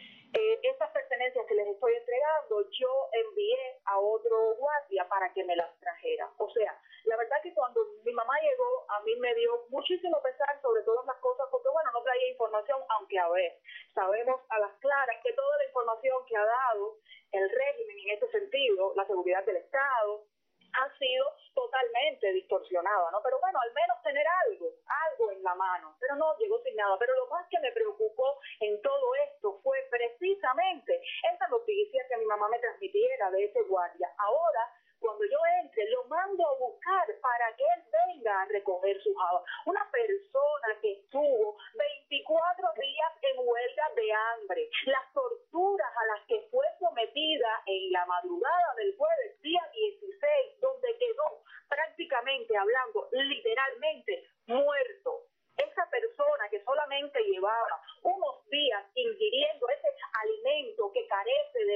Eh, estas pertenencias que les estoy entregando, yo envié a otro guardia para que me las trajera. O sea, la verdad que cuando mi mamá llegó, a mí me dio muchísimo pesar sobre todas las cosas, porque bueno, no traía información, aunque a ver, sabemos a las claras que toda la información que ha dado el régimen en este sentido, la seguridad del Estado, ha sido totalmente distorsionada, ¿no? Pero bueno, al menos tener algo, algo en la mano, pero no, llegó sin nada. Pero lo más que me preocupó en todo esto fue precisamente esa noticia que mi mamá me transmitiera de ese guardia. Ahora, cuando yo entre, lo mando a buscar para que él venga a recoger su java. Una persona que estuvo veinticuatro días en huelga de hambre, las torturas a las que fue sometida en la madrugada del jueves, día dieciséis, donde quedó prácticamente hablando, literalmente, muerto. Esa persona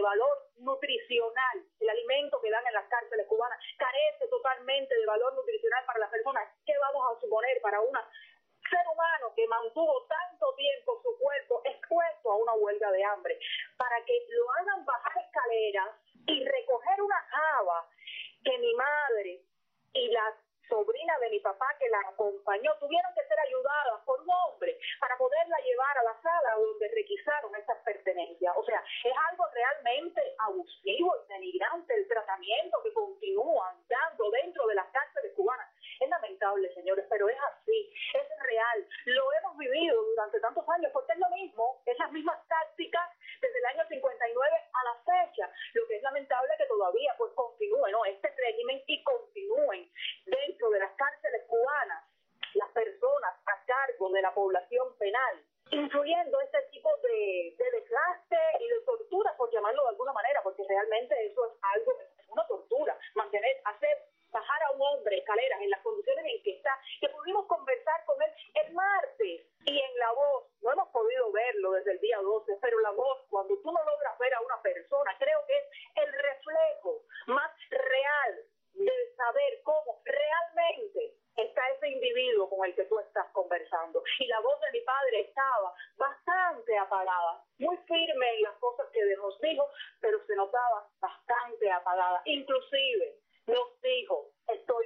valor nutricional. El alimento que dan en las cárceles cubanas carece totalmente de valor nutricional para las personas. ¿Qué vamos a suponer para un ser humano que mantuvo tanto tiempo su cuerpo expuesto a una huelga de hambre? Para que lo hagan bajar escaleras y recoger una java que mi madre y la sobrina de mi papá que la acompañó tuvieron que ser ayudadas por un hombre para poderla llevar a la sala donde requisaron estas pertenencias. O sea, es algo realmente abusivo y denigrante el tratamiento que continúan dando dentro de las cárceles cubanas. Es lamentable, señores, pero es así, es real. Lo hemos vivido durante tantos años porque es lo mismo, esas mismas tácticas desde el año cincuenta y nueve a la fecha. Lo que es lamentable es que todavía pues continúe, ¿no?, este régimen y continúen dentro de las cárceles cubanas las personas a cargo de la población penal, influyendo este tipo de, de desgaste y de tortura, por llamarlo de alguna manera, porque realmente eso es algo, es una tortura, mantener, hacer bajar a un hombre escaleras en las condiciones en que está, que pudimos conversar con él el martes, y en La Voz, no hemos podido verlo desde el día doce, pero La Voz, cuando tú no logras ver a una persona, creo que es el reflejo más real de saber cómo realmente está ese individuo con el que tú estás conversando. Y la voz de mi padre estaba bastante apagada, muy firme en las cosas que nos dijo, pero se notaba bastante apagada. Inclusive nos dijo: estoy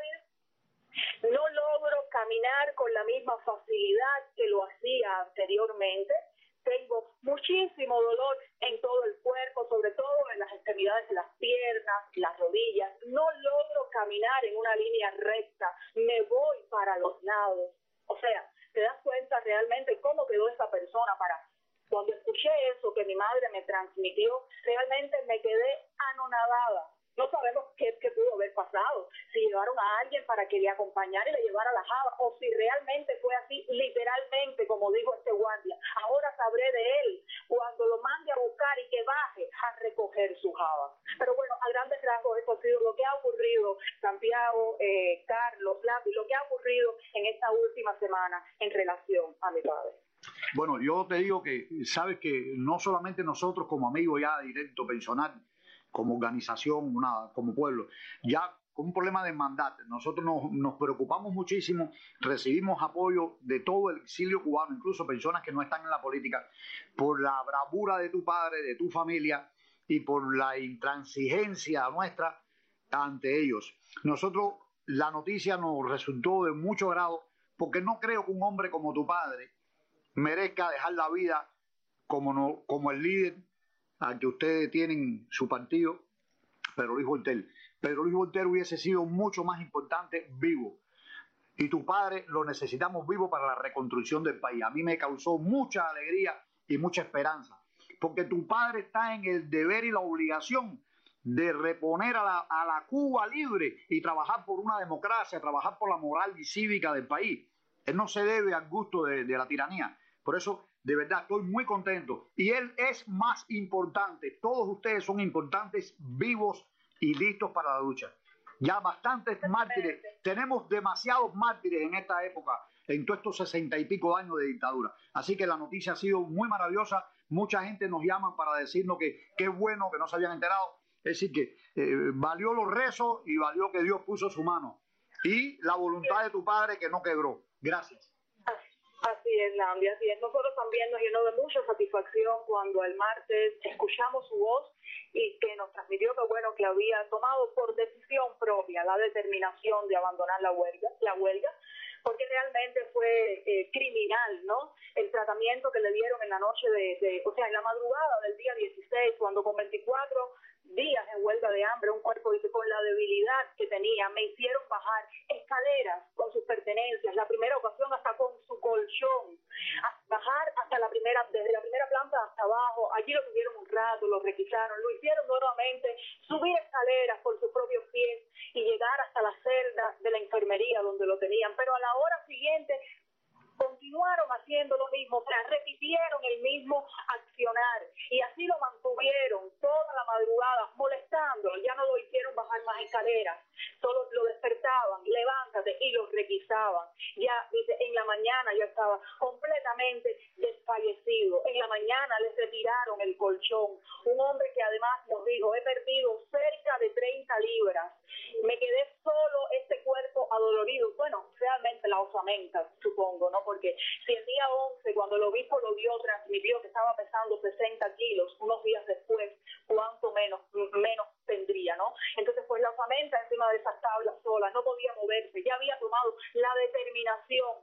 débil, no logro caminar con la misma facilidad que lo hacía anteriormente, tengo muchísimo dolor en todo el cuerpo, sobre todo en las extremidades de las piernas, las rodillas, no logro caminar en una línea recta, me voy para los lados. O sea, te das cuenta realmente cómo quedó esa persona. Para cuando escuché eso que mi madre me transmitió, realmente me quedé anonadada. No sabemos qué, qué pudo haber pasado, si llevaron a alguien para que le acompañara y le llevara la java, o si realmente fue así, literalmente, como dijo este guardia. Ahora sabré de él cuando lo mande a buscar y que baje a recoger su java. Pero bueno, a grandes rasgos, eso ha sido lo que ha ocurrido, Santiago, eh, Carlos, Lapi, lo que ha ocurrido en esta última semana en relación a mi padre. Bueno, yo te digo que, sabes que no solamente nosotros como amigos ya directo pensional, como organización, una, como pueblo, ya con un problema de hermandad. Nosotros nos, nos preocupamos muchísimo, recibimos apoyo de todo el exilio cubano, incluso personas que no están en la política, por la bravura de tu padre, de tu familia y por la intransigencia nuestra ante ellos. Nosotros, la noticia nos resultó de mucho agrado, porque no creo que un hombre como tu padre merezca dejar la vida como, no, como el líder al que ustedes tienen su partido, Pedro Luis Volter. Pedro Luis Volter hubiese sido mucho más importante vivo. Y tu padre lo necesitamos vivo para la reconstrucción del país. A mí me causó mucha alegría y mucha esperanza, porque tu padre está en el deber y la obligación de reponer a la, a la Cuba libre y trabajar por una democracia, trabajar por la moral y cívica del país. Él no se debe al gusto de, de la tiranía. Por eso, de verdad, estoy muy contento. Y él es más importante. Todos ustedes son importantes, vivos y listos para la lucha. Ya bastantes mártires. Tenemos demasiados mártires en esta época, en todos estos sesenta y pico años de dictadura. Así que la noticia ha sido muy maravillosa. Mucha gente nos llama para decirnos que qué bueno, que no se habían enterado. Es decir, que eh, valió los rezos y valió que Dios puso su mano. Y la voluntad de tu padre que no quebró. Gracias. Así es, Lambi, así es. Nosotros también nos llenó de mucha satisfacción cuando el martes escuchamos su voz y que nos transmitió que, bueno, que había tomado por decisión propia la determinación de abandonar la huelga, la huelga porque realmente fue eh, criminal, ¿no? El tratamiento que le dieron en la noche de, de, o sea, en la madrugada del día dieciséis, cuando con veinticuatro días en huelga de hambre, un cuerpo con la debilidad que tenía, me hicieron bajar escaleras con sus pertenencias, la primera ocasión hasta con su colchón, a bajar hasta la primera, desde la primera planta hasta abajo, allí lo tuvieron un rato, lo requisaron, lo hicieron nuevamente, subir escaleras por sus propios pies y llegar hasta la celda de la enfermería donde lo tenían, pero a la hora siguiente continuaron haciendo lo mismo, o sea, repitieron el mismo accionar y así lo mantuvieron toda la madrugada molestándolo. Ya no lo hicieron bajar más escaleras, solo lo despertaban, levántate, y lo requisaban. ya, dice, en la mañana ya estaba completamente desfallecido. En la mañana le retiraron el colchón. Un hombre que además nos dijo, he perdido cerca de treinta libras. Me quedé solo, este cuerpo adolorido. Bueno, realmente la osamenta, supongo, ¿no? Porque si el día once, cuando el obispo lo dio, transmitió que estaba pesando sesenta kilos, unos días después, cuánto menos, menos tendría, ¿no? Entonces, pues la osamenta encima de esas tablas solas, no podía moverse, ya había tomado la determinación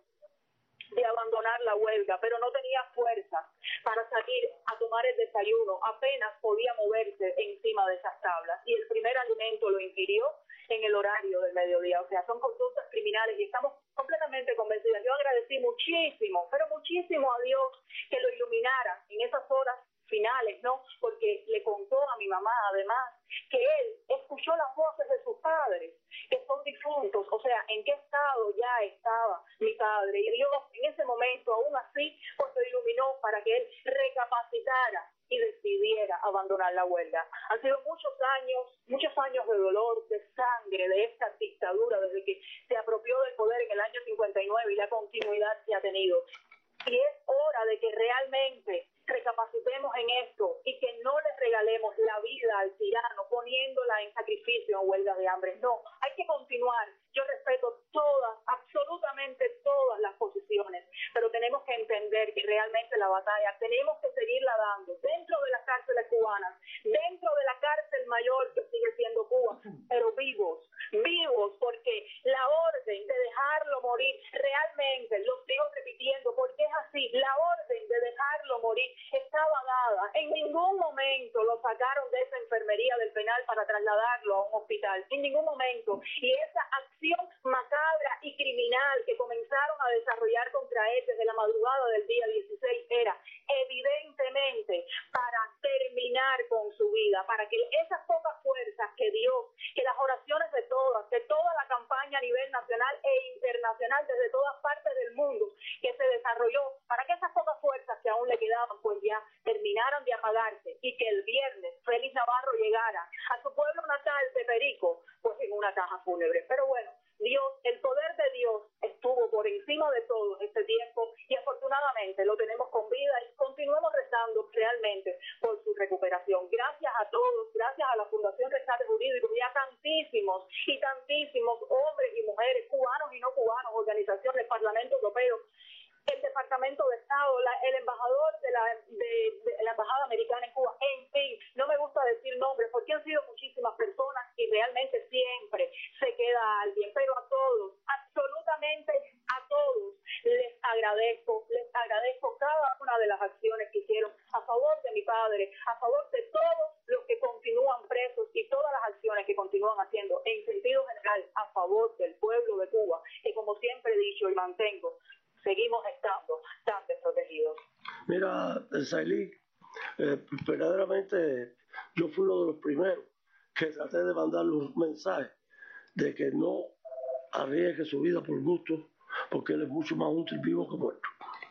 de abandonar la huelga, pero no tenía fuerza para salir a tomar el desayuno, apenas podía moverse encima de esas tablas, y el primer alimento lo ingirió en el horario del mediodía. O sea, son conductas criminales y estamos completamente convencidas. Yo agradecí muchísimo, pero muchísimo a Dios que lo iluminara en esas horas finales, ¿no? Porque le contó a mi mamá, además, que él escuchó las voces de sus padres, que son difuntos, o sea, en qué estado ya estaba mi padre, y Dios en ese momento, aún así, pues lo iluminó para que él recapacitara y decidiera abandonar la huelga. Han sido muchos años, muchos años de dolor, de sangre, de esta dictadura, desde que se apropió del poder en el año cincuenta y nueve y la continuidad que ha tenido. Y es hora de que realmente recapacitemos en esto y que no le regalemos la vida al tirano poniéndola en sacrificio en huelga de hambre. No, hay que continuar. Yo respeto todas, absolutamente todas las posiciones, pero tenemos que entender que realmente la batalla tenemos que seguirla dando dentro de las cárceles cubanas, dentro de la cárcel mayor que sigue siendo Cuba, pero vivos, vivos, porque la orden de dejarlo morir, realmente, lo sigo repitiendo, porque es así, la orden de dejarlo morir estaba dada. En ningún momento lo sacaron de esa enfermería del penal para trasladarlo a un hospital, en ningún momento. Y esa acción macabra y criminal que comenzaron a desarrollar contra él desde la madrugada del día dieciséis era evidentemente para terminar con su vida, para que esas pocas fuerzas que Dios, que las oraciones de todas, de toda la campaña a nivel nacional e internacional desde todas partes del mundo que se desarrolló, para que esas pocas fuerzas que aún le quedaban pues ya terminaran de apagarse y que el viernes Félix Navarro llegara a su pueblo natal de Perico pues en una caja fúnebre. Pero bueno, Dios, el poder de Dios estuvo por encima de todo este tiempo y afortunadamente lo tenemos con vida y continuemos rezando realmente por su recuperación. Gracias a todos, gracias a la Fundación Rescate Jurídico y a tantísimos y tantísimos hombres y mujeres, cubanos y no cubanos, organizaciones, Parlamento Europeo, el Departamento de Estado, la, el embajador de la, de, de la Embajada Americana en Cuba, en fin, no me gusta decir nombres porque han sido muchísimas personas y realmente siempre se queda alguien, pero a todos, absolutamente a todos, les agradezco, les agradezco cada una de las acciones que hicieron a favor de mi padre, a favor de todos los que continúan presos y todas las acciones que continúan haciendo en sentido general a favor del pueblo de Cuba, que como siempre he dicho y mantengo, seguimos estando tan desprotegidos. Mira, Sailí, eh, verdaderamente yo fui uno de los primeros que traté de mandarle un mensaje de que no arriesgue su vida por gusto, porque él es mucho más útil vivo que muerto.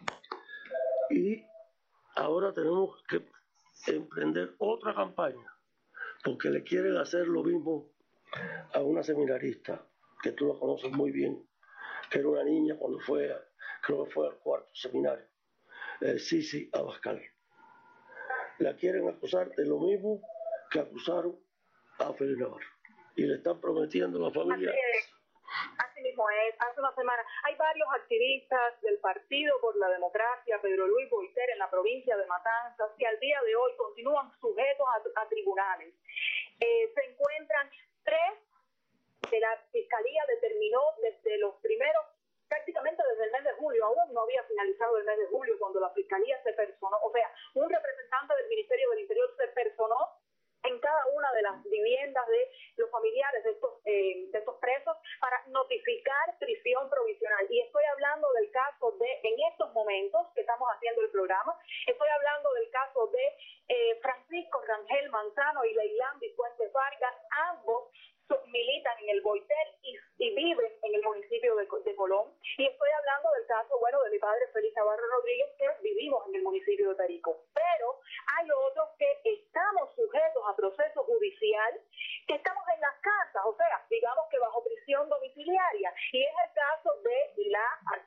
Y ahora tenemos que emprender otra campaña, porque le quieren hacer lo mismo a una seminarista, que tú la conoces muy bien, que era una niña cuando fue, creo que fue al cuarto seminario, eh, Sisi Abascal. La quieren acusar de lo mismo que acusaron a Félix Navarro. Y le están prometiendo a la familia... Así, así mismo es, hace una semana. Hay varios activistas del Partido por la Democracia, Pedro Luis Boiter, en la provincia de Matanzas, que al día de hoy continúan sujetos a, a tribunales. Eh, se encuentran tres que la Fiscalía determinó desde los primeros, prácticamente desde el mes de julio, aún no había finalizado el mes de julio cuando la Fiscalía se personó, o sea, un representante del Ministerio del Interior se personó en cada una de las viviendas de los familiares de estos, eh, de estos presos para notificar prisión provisional. Y estoy hablando del caso de, en estos momentos que estamos haciendo el programa, estoy hablando del caso de eh, Francisco Rangel Manzano y Leilandi Fuentes Vargas, ambos militan en el Boiter y, y viven en el municipio de, de Colón. Y estoy hablando del caso, bueno, de mi padre Félix Navarro Rodríguez, que vivimos en el municipio de Perico. Pero hay otros que estamos sujetos a proceso judicial, que estamos en las casas, o sea, digamos que bajo prisión domiciliaria. Y es el caso de la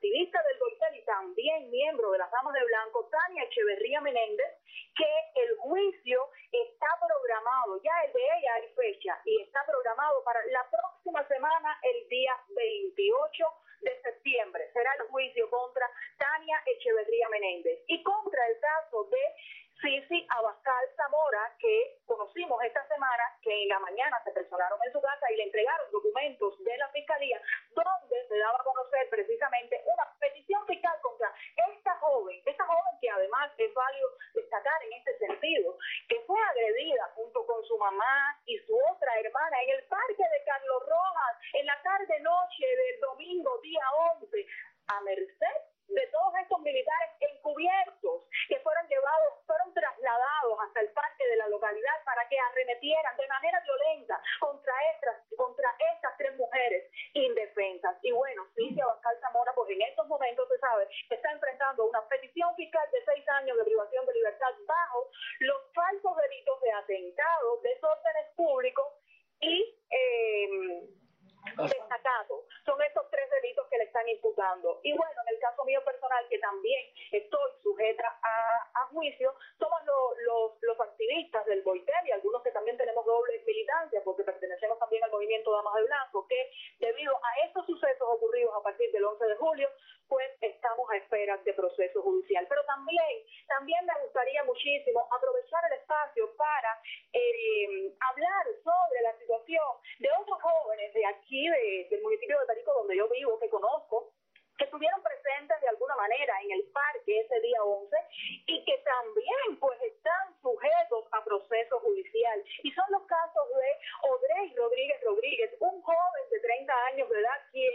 Menéndez, que el juicio está programado, ya el de ella hay fecha, y está programado para la próxima semana, el día veintiocho de septiembre. Será el juicio contra Tania Echeverría Menéndez y contra el caso de Cici Abascal Zamora, que conocimos esta semana, que en la mañana se personaron en su casa y le entregaron documentos de la Fiscalía, donde se daba a conocer precisamente una petición fiscal contra esta joven, esta joven que además es válido destacar en este sentido, que fue agredida junto con su mamá y su otra hermana en el parque de Carlos Rojas, en la tarde-noche del domingo, día once, a merced de todos estos militares encubiertos que fueron llevados, fueron trasladados hasta el parque de la localidad para que arremetieran de manera violenta contra estas, contra estas tres mujeres indefensas. Y bueno, Cici Abascal Zamora, pues en estos momentos se sabe que está enfrentando una petición fiscal de seis años de privación de libertad bajo los falsos delitos de atentado, desórdenes públicos y eh, desacato. Son estos tres delitos que le están imputando. Y bueno, en el caso mío personal, que también estoy sujeta a, a juicio, somos lo, los, los activistas del Boitel y algunos que también tenemos doble militancia, porque pertenecemos también al movimiento Damas de Blanco, que debido a estos sucesos ocurridos a partir del once de julio, pues estamos a espera de proceso judicial. Pero también, también me gustaría muchísimo aprovechar el espacio para eh, hablar sobre la situación de otros jóvenes de aquí, de, del municipio de Perico, donde yo vivo, que conozco, que estuvieron presentes de alguna manera en el parque ese día once y que también pues están sujetos a proceso judicial. Y son los casos de Odrey Rodríguez Rodríguez, un joven de treinta años de edad, quien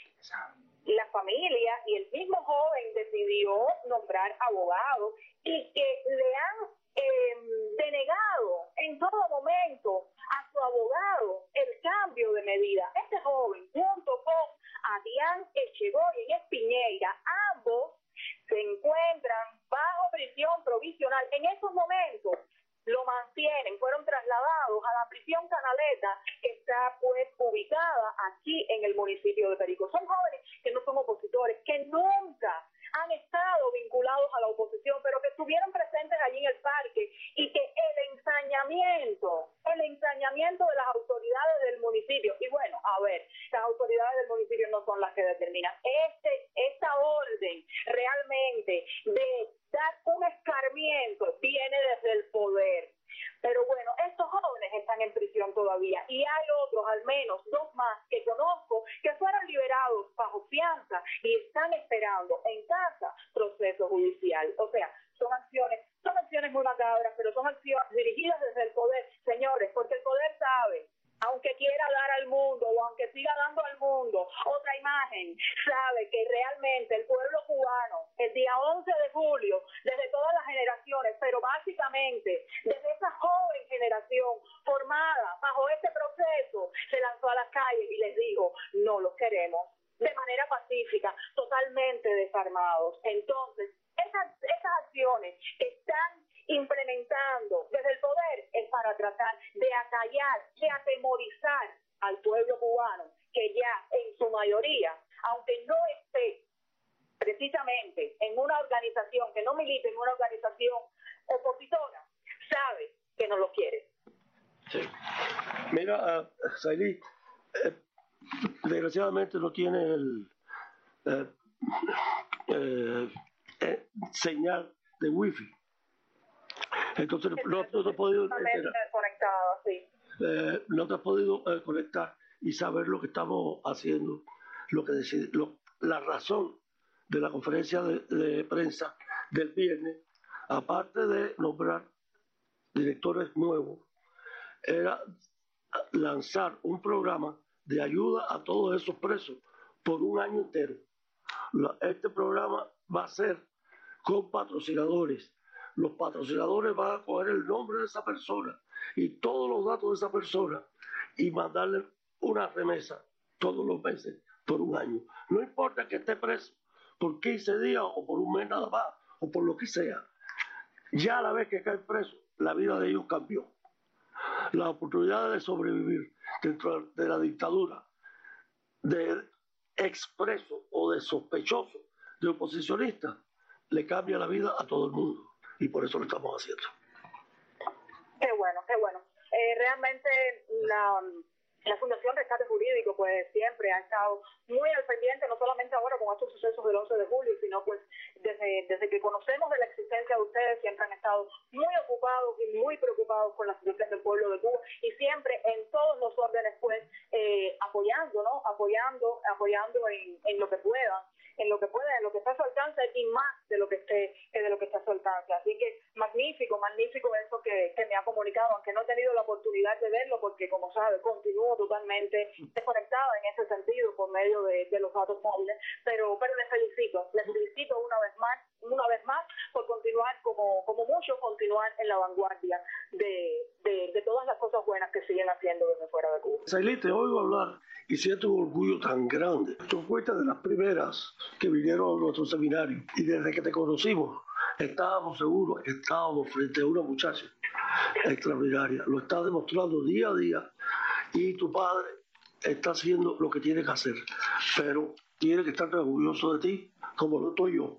la familia y el mismo joven decidió nombrar abogado y que le han eh, denegado en todo momento a su abogado el cambio de medida. Este joven, junto con Adrián Echegoyen Espiñeira, ambos se encuentran bajo prisión provisional. En estos momentos lo mantienen, fueron trasladados a la prisión Canaleta, que está pues ubicada aquí en el municipio de Perico. Son jóvenes que no son opositores, que nunca han estado vinculados a la oposición, pero que estuvieron presentes allí en el parque y que el ensañamiento, el ensañamiento de las autoridades del municipio, y bueno, a ver, las autoridades del municipio no son las que determinan. Este, esta orden realmente de dar un escarmiento viene desde el poder. Pero bueno, estos jóvenes están en prisión todavía y hay otros, al menos dos más que conozco, que fueron liberados bajo fianza y están esperando en casa proceso judicial. O sea, son acciones, son acciones muy macabras, pero son acciones dirigidas desde el poder, señores, porque el poder sabe, aunque quiera dar al mundo o aunque siga dando al mundo otra imagen, sabe que realmente el pueblo cubano, el día once de julio, desde todas las generaciones, pero básicamente desde esa joven generación formada bajo este proceso, se lanzó a las calles y les dijo, no los queremos, de manera pacífica, totalmente desarmados. Entonces, esas, esas acciones que están implementando desde el poder es para tratar de acallar, de atemorizar al pueblo cubano, que ya en su mayoría, aunque no esté precisamente en una organización, que no milite en una organización opositora, sabe que no lo quiere. Sí. Mira, uh, Sailí, eh, desgraciadamente no tiene el eh, eh, eh, señal de wifi. Entonces no, no te has podido conectado, sí. eh, no te has podido eh, conectar y saber lo que estamos haciendo, lo que decide, lo, la razón de la conferencia de, de prensa del viernes, aparte de nombrar directores nuevos, era lanzar un programa de ayuda a todos esos presos por un año entero. Este programa va a ser con patrocinadores. Los patrocinadores van a coger el nombre de esa persona y todos los datos de esa persona y mandarle una remesa todos los meses por un año. No importa que esté preso por quince días o por un mes nada más o por lo que sea. Ya a la vez que cae preso, la vida de ellos cambió. La oportunidad de sobrevivir dentro de la dictadura de expreso o de sospechoso, de oposicionista, le cambia la vida a todo el mundo. y por eso lo estamos haciendo. Qué bueno, qué bueno. Eh, realmente la... La Fundación Rescate Jurídico pues siempre ha estado muy al pendiente, no solamente ahora con estos sucesos del once de julio, sino pues desde, desde que conocemos de la existencia de ustedes, siempre han estado muy ocupados y muy preocupados con la situación del pueblo de Cuba y siempre en todos los órdenes pues eh, apoyando, ¿no? Apoyando, apoyando en, en lo que puedan, en lo que pueda, en lo que está a su alcance y más de lo que esté, de lo que está a su alcance. Así que magnífico, magnífico eso que, que me ha comunicado, aunque no he tenido la oportunidad de verlo porque, como sabe, continúo totalmente desconectada en ese sentido por medio de, de los datos móviles, pero, pero les felicito, les felicito una vez más, una vez más por continuar como, como mucho, continuar en la vanguardia de, de, de todas las cosas buenas que siguen haciendo desde fuera de Cuba. Sailí, te oigo hablar y siento un orgullo tan grande. Tú fuiste de las primeras que vinieron a nuestro seminario y desde que te conocimos estábamos seguros que estábamos frente a una muchacha extraordinaria. Lo está demostrando día a día y tu padre está haciendo lo que tiene que hacer, pero tiene que estar orgulloso de ti como lo estoy yo.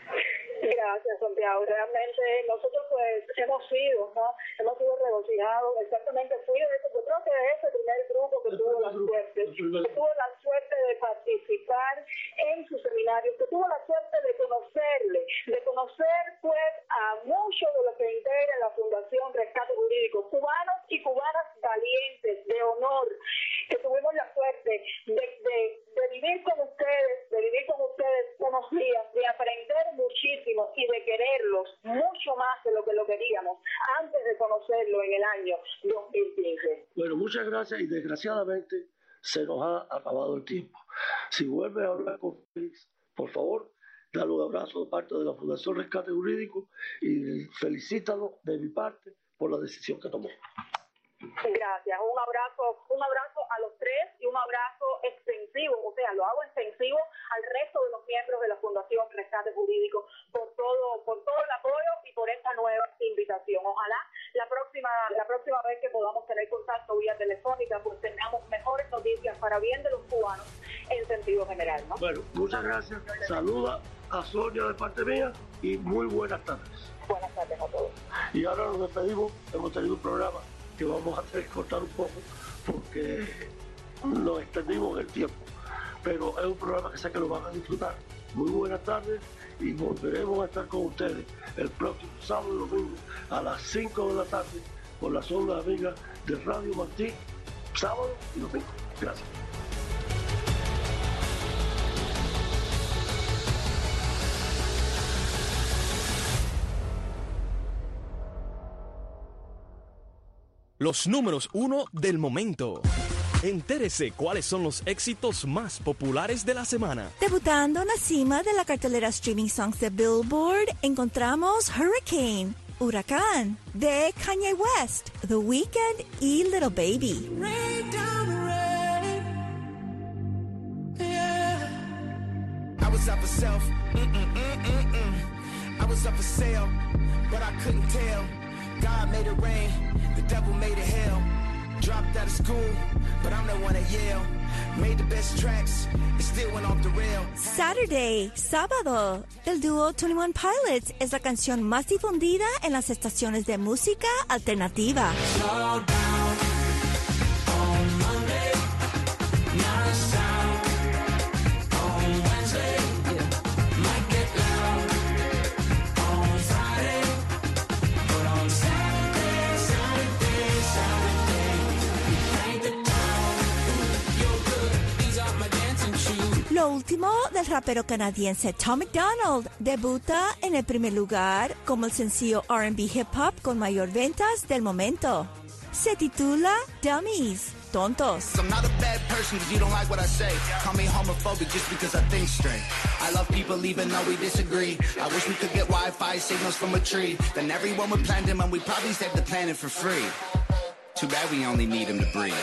Gracias, Santiago. Realmente nosotros pues hemos sido, ¿no? Hemos sido regocijados. Exactamente, fui de ese, yo creo que de ese primer grupo que tuvo la suerte, que tuvo la suerte de participar en su seminario, que tuvo la suerte de conocerle, de conocer pues a muchos de los que integran la Fundación Rescate Jurídico, cubanos y cubanas valientes, de honor, que tuvimos la suerte de, de, de vivir con ustedes, de vivir con ustedes unos días, de aprender muchísimo y de quererlos mucho más de lo que lo queríamos antes de conocerlo en el año dos mil quince. Bueno, muchas gracias y desgraciadamente se nos ha acabado el tiempo. Si vuelves a hablar con Félix, por favor, dale un abrazo de parte de la Fundación Rescate Jurídico y felicítalo de mi parte por la decisión que tomó. Gracias, un abrazo, un abrazo a los tres y un abrazo extensivo, o sea, lo hago extensivo al resto de los miembros de la Fundación Rescate Jurídico por todo, por todo el apoyo y por esta nueva invitación. Ojalá la próxima, la próxima vez que podamos tener contacto vía telefónica, pues tengamos mejores noticias para bien de los cubanos en sentido general, ¿no? Bueno, muchas gracias. Saluda a Sonia de parte mía y muy buenas tardes. Buenas tardes a todos. Y ahora nos despedimos. Hemos tenido un programa que vamos a tener que cortar un poco porque nos extendimos en el tiempo, pero es un programa que sé que lo van a disfrutar. Muy buenas tardes y volveremos a estar con ustedes el próximo sábado y domingo a las cinco de la tarde por las ondas amigas de Radio Martín, sábado y domingo. Gracias. Los números uno del momento. Entérese cuáles son los éxitos más populares de la semana. Debutando en la cima de la cartelera Streaming Songs de Billboard, encontramos Hurricane, Huracán, de Kanye West, The Weeknd y Little Baby. Rain down the rain. Yeah. I was up for self. Mm-mm-mm-mm-mm. I was up for sale, but I couldn't tell. God made it rain, the devil made it hell. Dropped out of school, but I'm the one at Yale. Made the best tracks, it still went off the rail. Saturday, sábado, del dúo twenty-one Pilots es la canción más difundida en las estaciones de música alternativa. Slow down on Monday, not a sound. On Wednesday, might get loud. On Friday, but on Saturday, Saturday, Saturday, we paint the town. You're good, these are my dancing shoes. Lo último del rapero canadiense Tom MacDonald debuta en el primer lugar como el sencillo R and B hip hop con mayor ventas del momento. Se titula Dummies, Tontos. I'm not a bad person because you don't like what I say. Call me homophobic just because I think straight. I love people even though we disagree. I wish we could get Wi-Fi signals from a tree. Then everyone would plant them and we'd probably save the planet for free. Too bad we only need them to breathe.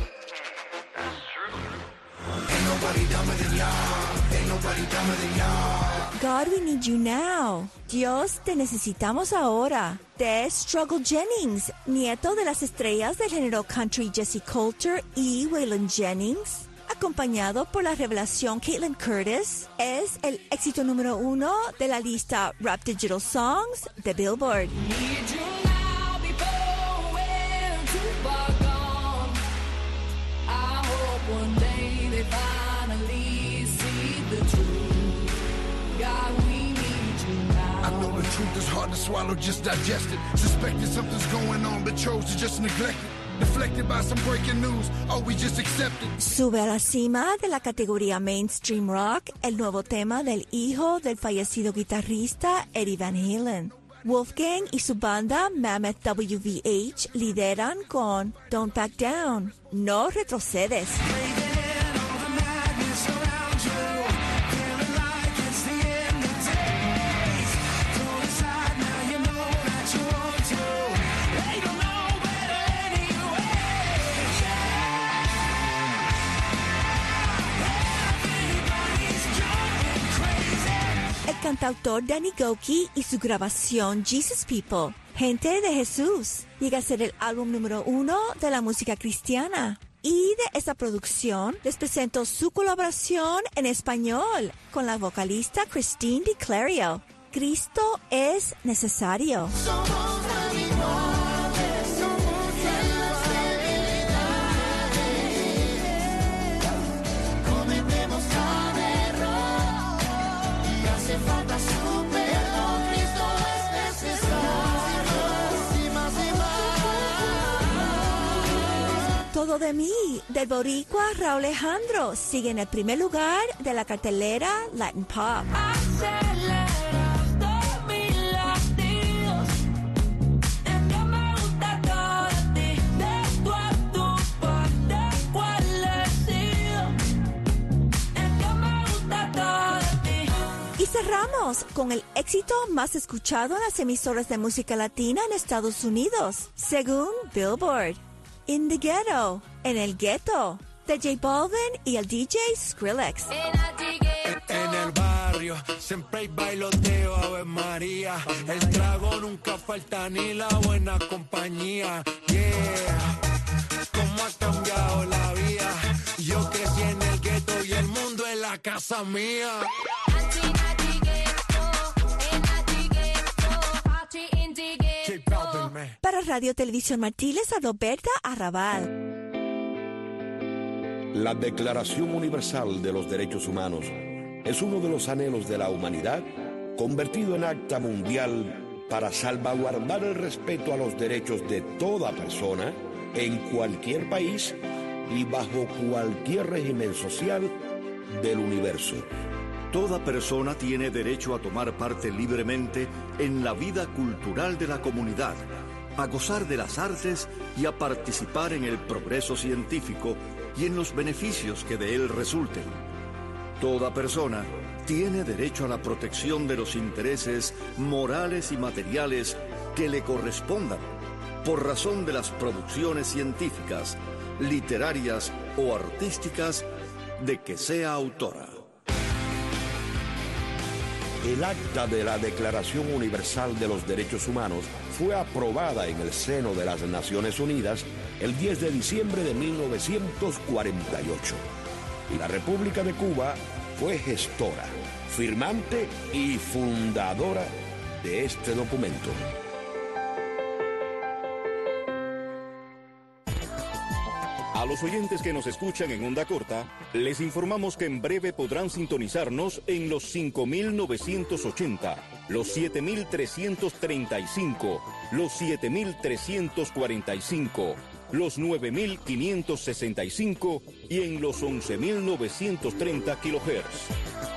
Ain't nobody dumber than y'all. Ain't nobody dumber than y'all. God, we need you now. Dios, te necesitamos ahora. De Struggle Jennings, nieto de las estrellas del género country Jesse Coulter y Waylon Jennings. acompañado por la revelación Caitlin Curtis, es el éxito número uno de la lista Rap Digital Songs de Billboard. Truth is hard to swallow, just digest it. Suspected something's going on, but chose to just neglect it. Deflected by some breaking news, oh, we just accept it. Sube a la cima de la categoría Mainstream Rock el nuevo tema del hijo del fallecido guitarrista Eddie Van Halen. Wolfgang y su banda Mammoth W V H lideran con Don't Back Down, no retrocedes. Cantautor Danny Gokey y su grabación Jesus People, Gente de Jesús, llega a ser el álbum número uno de la música cristiana. Y de esta producción les presento su colaboración en español con la vocalista Christine DiClario. Cristo es necesario. Somos iguales, somos en las debilidades. Cometemos cada error y hace falta su perdón. Cristo es necesario. Y más y más. Todo de mí, del boricua Raúl Alejandro, sigue en el primer lugar de la cartelera Latin Pop. Y cerramos con el éxito más escuchado en las emisoras de música latina en Estados Unidos, según Billboard. In the Ghetto, en el gueto, de J Balvin y el D J Skrillex. En el barrio siempre hay bailoteo, Ave María. El trago nunca falta ni la buena compañía. Yeah, cómo ha cambiado la vida. Yo crecí en el gueto y el mundo es la casa mía. Para Radio Televisión Martínez, Roberta Arrabal. La Declaración Universal de los Derechos Humanos es uno de los anhelos de la humanidad convertido en acta mundial para salvaguardar el respeto a los derechos de toda persona en cualquier país y bajo cualquier régimen social del universo. Toda persona tiene derecho a tomar parte libremente en la vida cultural de la comunidad, a gozar de las artes y a participar en el progreso científico y en los beneficios que de él resulten. Toda persona tiene derecho a la protección de los intereses morales y materiales que le correspondan por razón de las producciones científicas, literarias o artísticas de que sea autora. El acta de la Declaración Universal de los Derechos Humanos fue aprobada en el seno de las Naciones Unidas el diez de diciembre de mil novecientos cuarenta y ocho. Y la República de Cuba fue gestora, firmante y fundadora de este documento. A los oyentes que nos escuchan en onda corta, les informamos que en breve podrán sintonizarnos en los cinco mil novecientos ochenta, los siete mil trescientos treinta y cinco, los siete mil trescientos cuarenta y cinco, los nueve mil quinientos sesenta y cinco y en los once mil novecientos treinta kilohertz.